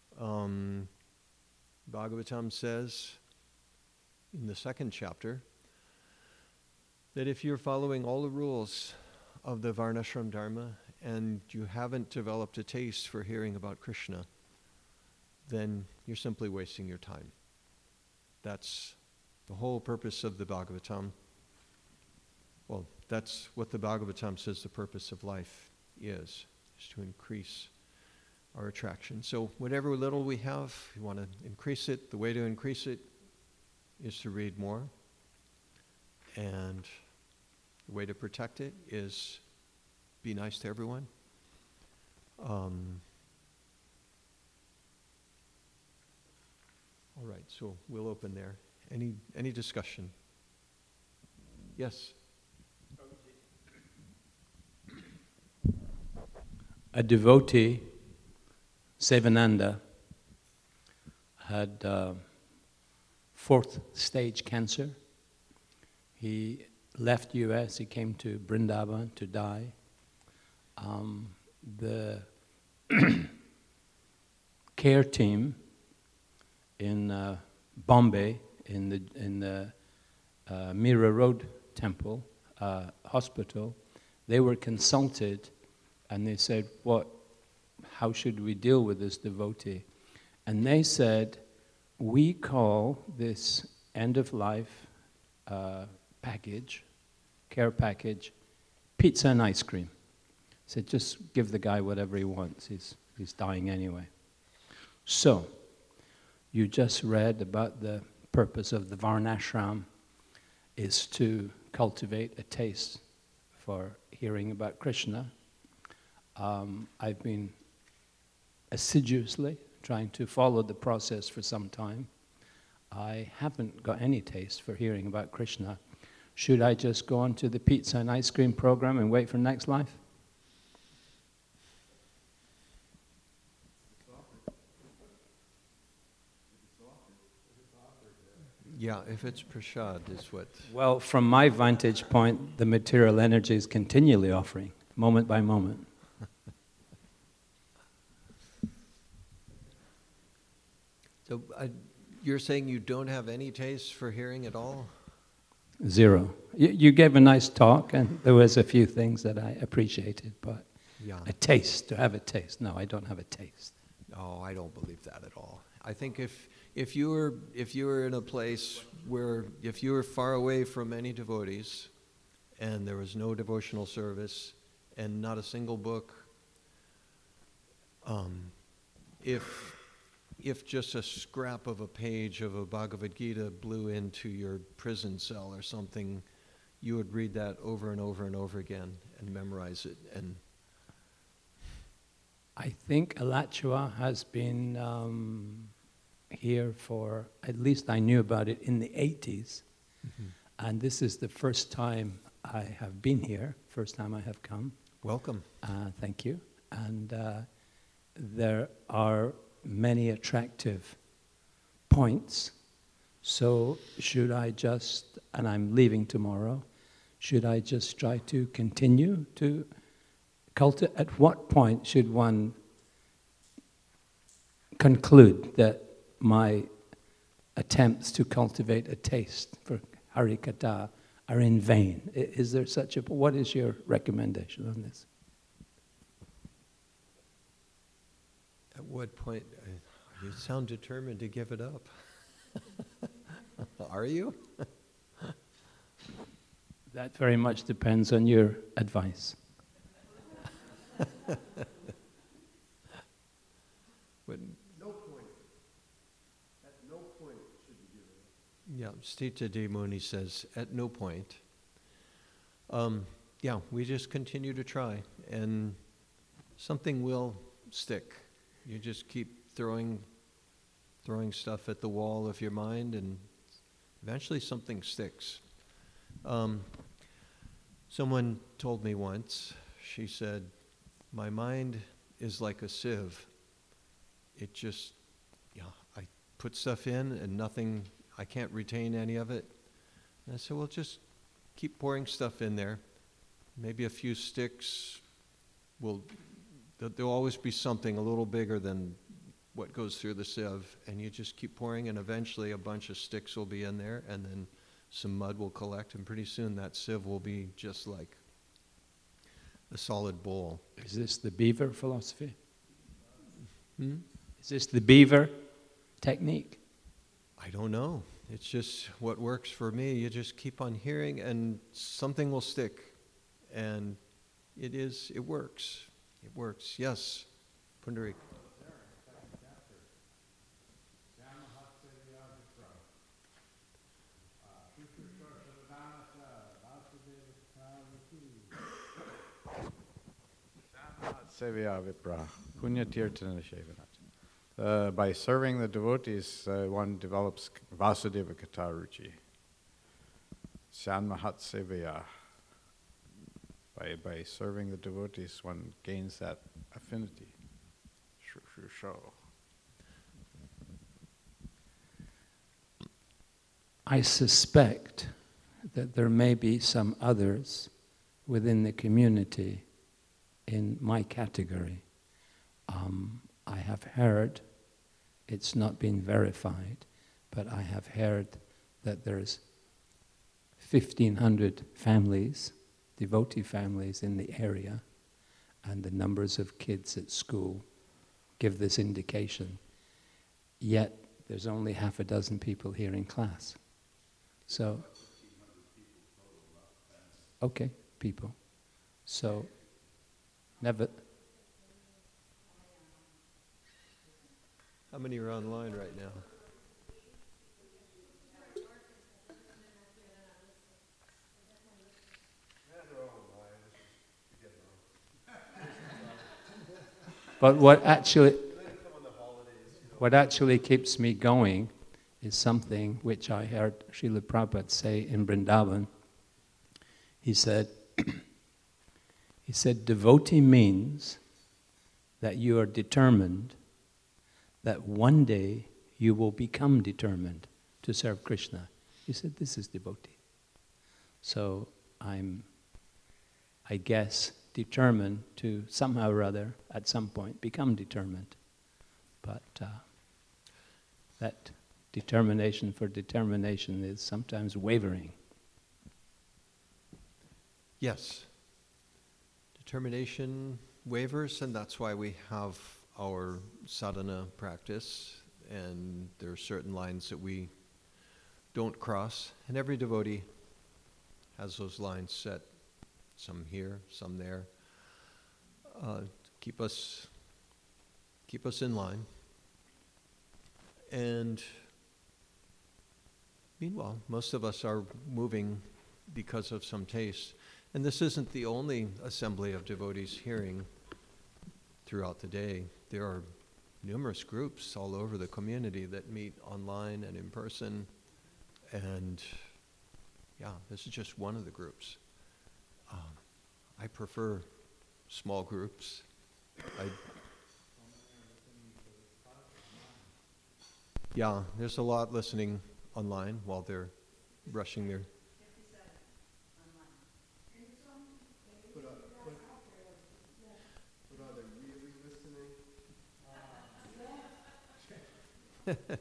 Bhagavatam says in the second chapter that if you're following all the rules of the Varnashram Dharma and you haven't developed a taste for hearing about Krishna, then you're simply wasting your time. That's the whole purpose of the Bhagavatam. Well, that's what the Bhagavatam says the purpose of life is to increase our attraction. So whatever little we have, you want to increase it. The way to increase it is to read more. And the way to protect it is be nice to everyone. All right, so we'll open there. Any discussion? Yes? A devotee, Sevananda, had fourth stage cancer. He left US, he came to Vrindavan to die. The care team in Bombay, in the Mira Road Temple hospital, they were consulted and they said, how should we deal with this devotee? And they said, we call this end-of-life care package, pizza and ice cream. Said, just give the guy whatever he wants. He's dying anyway. So, you just read about the purpose of the Varnashram is to cultivate a taste for hearing about Krishna. I've been assiduously trying to follow the process for some time. I haven't got any taste for hearing about Krishna. Should I just go on to the pizza and ice cream program and wait for next life? Yeah, if it's prasad is what... Well, from my vantage point, the material energy is continually offering, moment by moment. So you're saying you don't have any taste for hearing at all? Zero. You gave a nice talk, and there was a few things that I appreciated, but yeah. A taste, to have a taste. No, I don't have a taste. No, I don't believe that at all. I think if you were in a place where, if you were far away from any devotees, and there was no devotional service, and not a single book, if just a scrap of a page of a Bhagavad Gita blew into your prison cell or something, you would read that over and over and over again and memorize it. And I think Alachua has been here for, at least I knew about it in the 80s. Mm-hmm. And this is the first time I have been here, first time I have come. Welcome. Thank you. And there are many attractive points. So should I just, and I'm leaving tomorrow, should I just try to continue to cultivate? At what point should one conclude that my attempts to cultivate a taste for Harikatha are in vain? Is there such a, what is your recommendation on this? At what point, you sound determined to give it up. Are you? That very much depends on your advice. But no point. At no point should you give it up. Yeah, Stita D. Muni says, at no point. Yeah, we just continue to try, and something will stick. You just keep throwing stuff at the wall of your mind, and eventually something sticks. Someone told me once, she said, my mind is like a sieve. It just, I put stuff in and nothing, I can't retain any of it. And I said, well, just keep pouring stuff in there. Maybe a few sticks there'll always be something a little bigger than what goes through the sieve, and you just keep pouring, and eventually a bunch of sticks will be in there, and then some mud will collect, and pretty soon that sieve will be just like a solid bowl. Is this the beaver philosophy? Is this the beaver technique? I don't know. It's just what works for me. You just keep on hearing, and something will stick, and it works. It works. Yes, Pundarik. Sevya Vipra, Punya Tirthana Shevanat. By serving the devotees, one develops Vasudeva Kataruchi. Shanmahat Sevya. By serving the devotees, one gains that affinity. I suspect that there may be some others within the community in my category. I have heard, it's not been verified, but I have heard that there's 1,500 families, devotee families in the area, and the numbers of kids at school give this indication. Yet there's only half a dozen people here in class. So, okay, people. So, never. How many are online right now? But what actually keeps me going is something which I heard Srila Prabhupada say in Vrindavan. He said, devotee means that you are determined that one day you will become determined to serve Krishna. He said, this is devotee. So I'm, I guess, determined to somehow or other, at some point, become determined. But that determination for determination is sometimes wavering. Yes. Determination wavers, and that's why we have our sadhana practice, and there are certain lines that we don't cross, and every devotee has those lines set, some here, some there. Keep us in line. And meanwhile, most of us are moving because of some taste. And this isn't the only assembly of devotees hearing throughout the day. There are numerous groups all over the community that meet online and in person. And yeah, this is just one of the groups. I prefer small groups. Yeah, there's a lot listening online while they're brushing their... But are they really listening? There's 2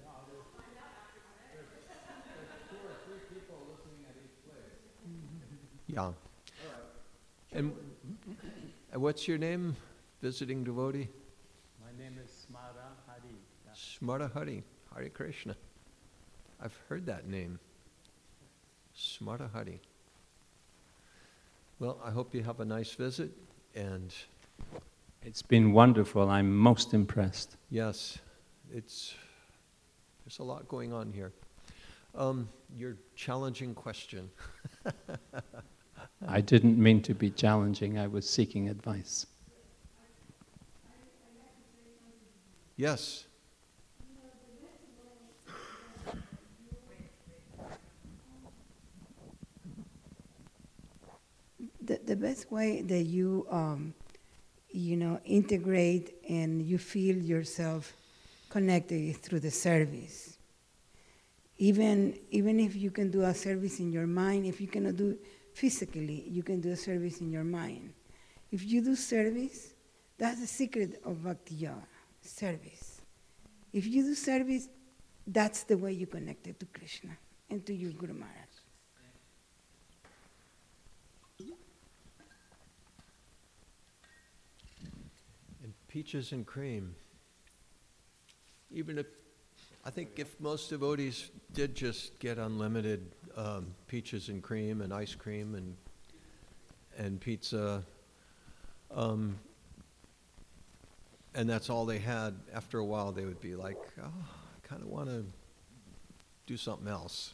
or 3 people listening at each place. Yeah. And what's your name, visiting devotee? My name is Smara Hari. Smara Hari, Hare Krishna. I've heard that name. Smara Hari. Well, I hope you have a nice visit, and... It's been wonderful. I'm most impressed. Yes, there's a lot going on here. Your challenging question. I didn't mean to be challenging. I was seeking advice. Yes. The best way that you, integrate and you feel yourself connected is through the service. Even if you can do a service in your mind, if you cannot do it physically, you can do a service in your mind. If you do service, that's the secret of Bhakti Yoga, service. If you do service, that's the way you connect it to Krishna and to your Guru Maharaj. And peaches and cream. Even if, I think if most devotees did just get unlimited peaches and cream and ice cream and pizza, and that's all they had, after a while they would be like, oh, I kind of want to do something else.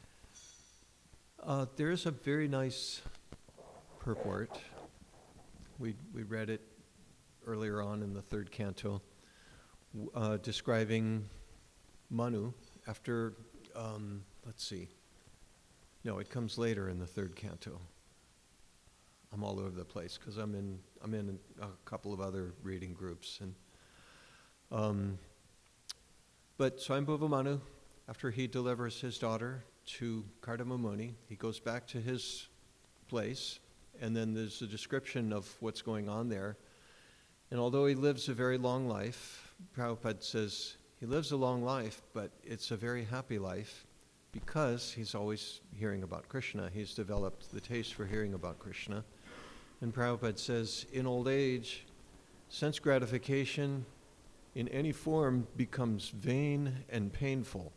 There is a very nice purport We read it earlier on in the third canto, describing Manu after, let's see. No, it comes later in the third canto. I'm all over the place because I'm in a couple of other reading groups, and but Swayambhuva Manu, after he delivers his daughter to Kardama Muni, he goes back to his place, and then there's a description of what's going on there. And although he lives a very long life, Prabhupada says he lives a long life, but it's a very happy life because he's always hearing about Krishna. He's developed the taste for hearing about Krishna. And Prabhupada says, in old age, sense gratification in any form becomes vain and painful.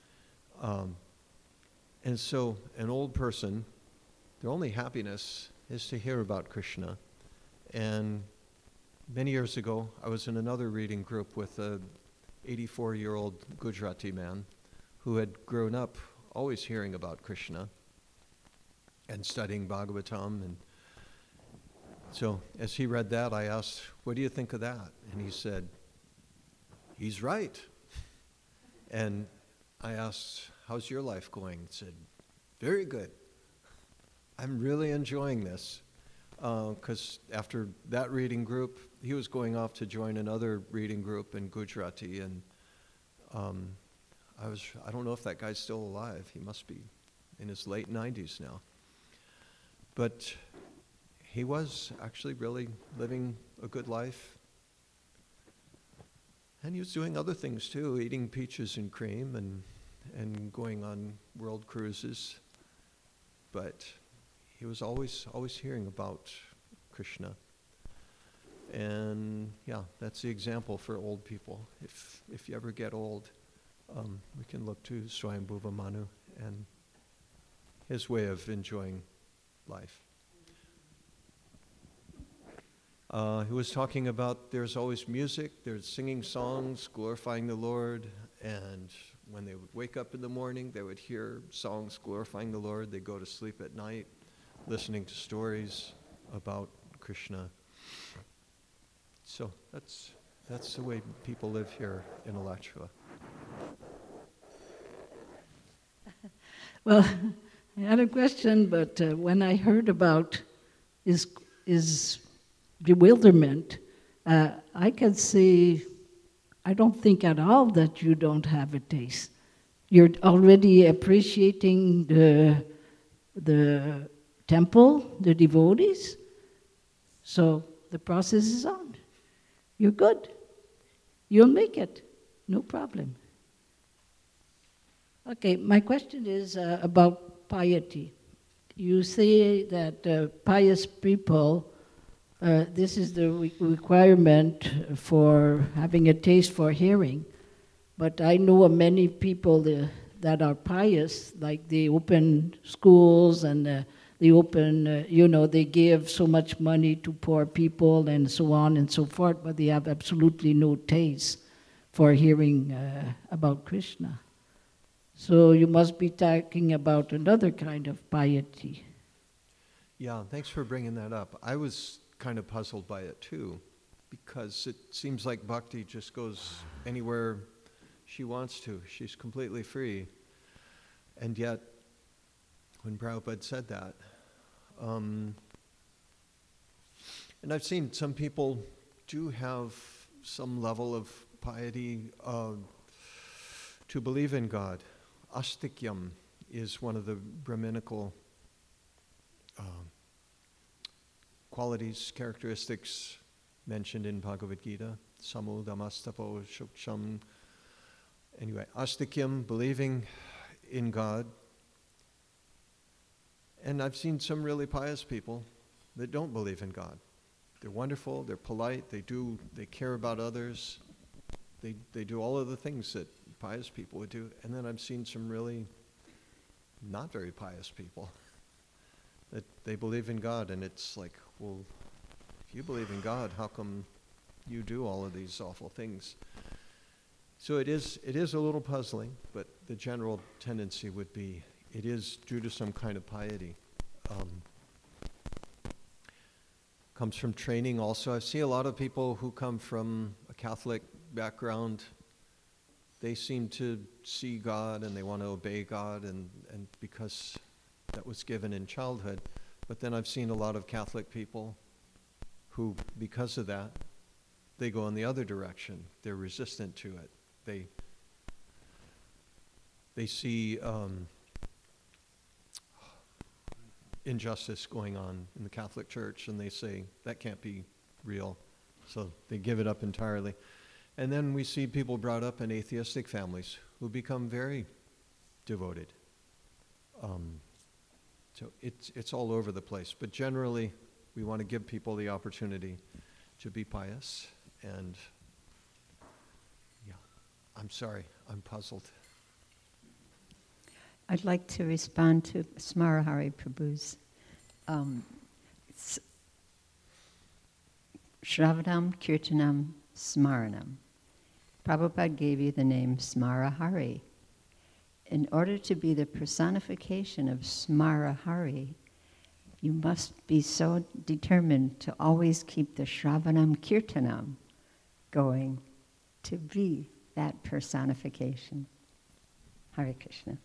And so an old person, their only happiness is to hear about Krishna. And many years ago, I was in another reading group with a 84-year-old Gujarati man who had grown up always hearing about Krishna and studying Bhagavatam. And so as he read that, I asked, what do you think of that? And he said, he's right. And I asked, how's your life going? He said, very good. I'm really enjoying this. Because after that reading group, he was going off to join another reading group in Gujarati, and I don't know if that guy's still alive. He must be in his late 90s now. But he was actually really living a good life. And he was doing other things too, eating peaches and cream and going on world cruises. But he was always hearing about Krishna. And yeah, that's the example for old people. If you ever get old, we can look to Swayambhuva Manu and his way of enjoying life. He was talking about there's always music, there's singing songs, glorifying the Lord, and when they would wake up in the morning, they would hear songs glorifying the Lord. They'd go to sleep at night, listening to stories about Krishna. So that's the way people live here in Alachua. Well, I had a question, but when I heard about is bewilderment, I can see, I don't think at all that you don't have a taste. You're already appreciating the temple, the devotees, so the process is on. You're good. You'll make it. No problem. Okay, my question is about piety. You say that pious people, this is the requirement for having a taste for hearing, but I know of many people that are pious, like they open schools and they open, they give so much money to poor people and so on and so forth, but they have absolutely no taste for hearing about Krishna. So you must be talking about another kind of piety. Yeah, thanks for bringing that up. I was kind of puzzled by it too, because it seems like bhakti just goes anywhere she wants to. She's completely free. And yet, when Prabhupada said that, and I've seen some people do have some level of piety to believe in God. Astikyam is one of the Brahminical qualities, characteristics mentioned in Bhagavad Gita. Samu damastapo shuksham. Anyway, astikyam, believing in God. And I've seen some really pious people that don't believe in God. They're wonderful, they're polite, they care about others. They do all of the things that pious people would do. And then I've seen some really not very pious people that they believe in God, and it's like, well, if you believe in God, how come you do all of these awful things? So it is a little puzzling, but the general tendency would be it is due to some kind of piety. comes from training also. I see a lot of people who come from a Catholic background. They seem to see God and they want to obey God, and because that was given in childhood. But then I've seen a lot of Catholic people who, because of that, they go in the other direction. They're resistant to it. They see injustice going on in the Catholic Church, and they say, that can't be real. So they give it up entirely. And then we see people brought up in atheistic families who become very devoted. So it's all over the place. But generally, we want to give people the opportunity to be pious. And yeah, I'm sorry, I'm puzzled. I'd like to respond to Smarahari Prabhu's Shravanam Kirtanam Smaranam. Prabhupada gave you the name Smarahari. In order to be the personification of Smarahari, you must be so determined to always keep the Shravanam Kirtanam going to be that personification. Hare Krishna.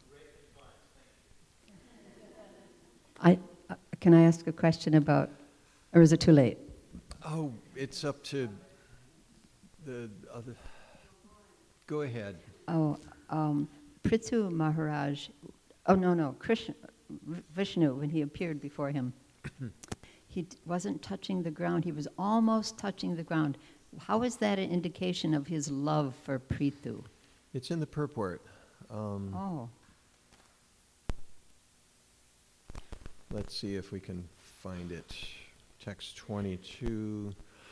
Can I ask a question about, or is it too late? Oh, it's up to the other. Go ahead. Prithu Maharaj, Krishna, Vishnu, when he appeared before him, he wasn't touching the ground, he was almost touching the ground. How is that an indication of his love for Prithu? It's in the purport. Let's see if we can find it. Text 22.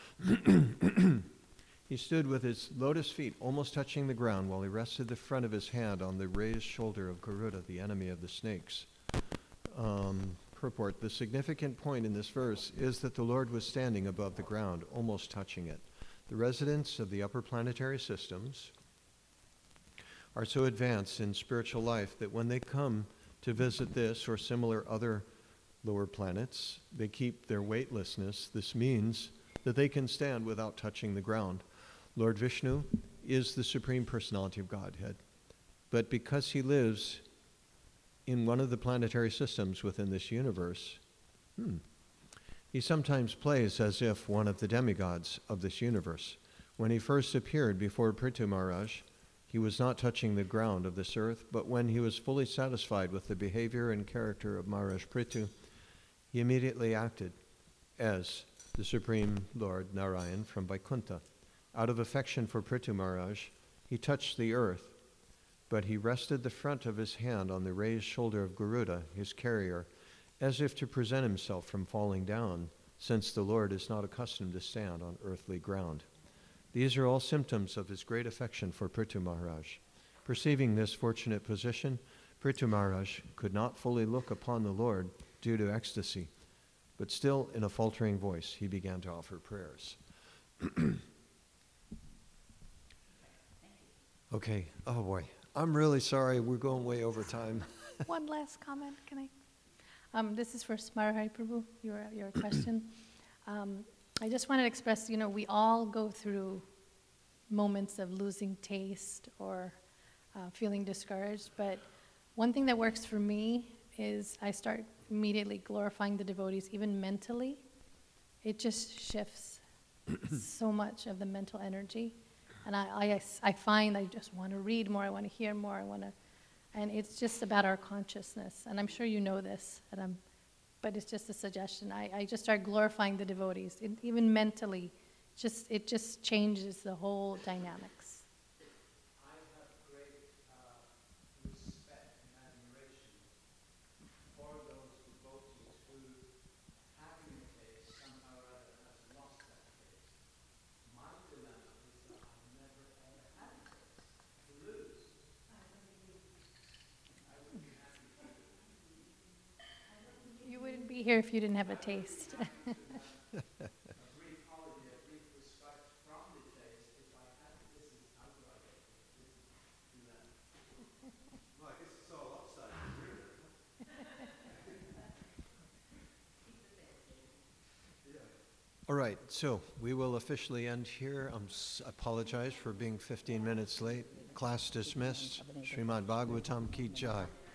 He stood with his lotus feet almost touching the ground while he rested the front of his hand on the raised shoulder of Garuda, the enemy of the snakes. Purport. The significant point in this verse is that the Lord was standing above the ground, almost touching it. The residents of the upper planetary systems are so advanced in spiritual life that when they come to visit this or similar other lower planets, they keep their weightlessness. This means that they can stand without touching the ground. Lord Vishnu is the Supreme Personality of Godhead, but because he lives in one of the planetary systems within this universe, he sometimes plays as if one of the demigods of this universe. When he first appeared before Prithu Maharaj, he was not touching the ground of this earth, but when he was fully satisfied with the behavior and character of Maharaj Prithu, he immediately acted as the Supreme Lord Narayan from Vaikuntha. Out of affection for Prithu Maharaj, he touched the earth, but he rested the front of his hand on the raised shoulder of Garuda, his carrier, as if to prevent himself from falling down, since the Lord is not accustomed to stand on earthly ground. These are all symptoms of his great affection for Prithu Maharaj. Perceiving this fortunate position, Prithu Maharaj could not fully look upon the Lord due to ecstasy, but still in a faltering voice he began to offer prayers. Okay, oh boy, I'm really sorry, we're going way over time. One last comment, can I? This is for Smarahari Prabhu, your question. I just wanted to express, we all go through moments of losing taste or feeling discouraged, but one thing that works for me is I start immediately glorifying the devotees, even mentally. It just shifts so much of the mental energy. And I find I just want to read more, I want to hear more, and it's just about our consciousness. And I'm sure you know this, but it's just a suggestion. I just start glorifying the devotees, even mentally. It just changes the whole dynamics. I have great respect and admiration for those devotees who, having a taste, somehow or other has lost that taste. My dilemma is that I've never ever had a taste to lose. I would be happy to. You wouldn't be here if you didn't have a taste. A brief holiday, a brief respite from the taste. If I had this, how do I get this? Do that. Well, I guess it's all upside here. Yeah. All right, so we will officially end here. Apologize for being 15 minutes late. Class dismissed. Srimad Bhagavatam Ki Jai.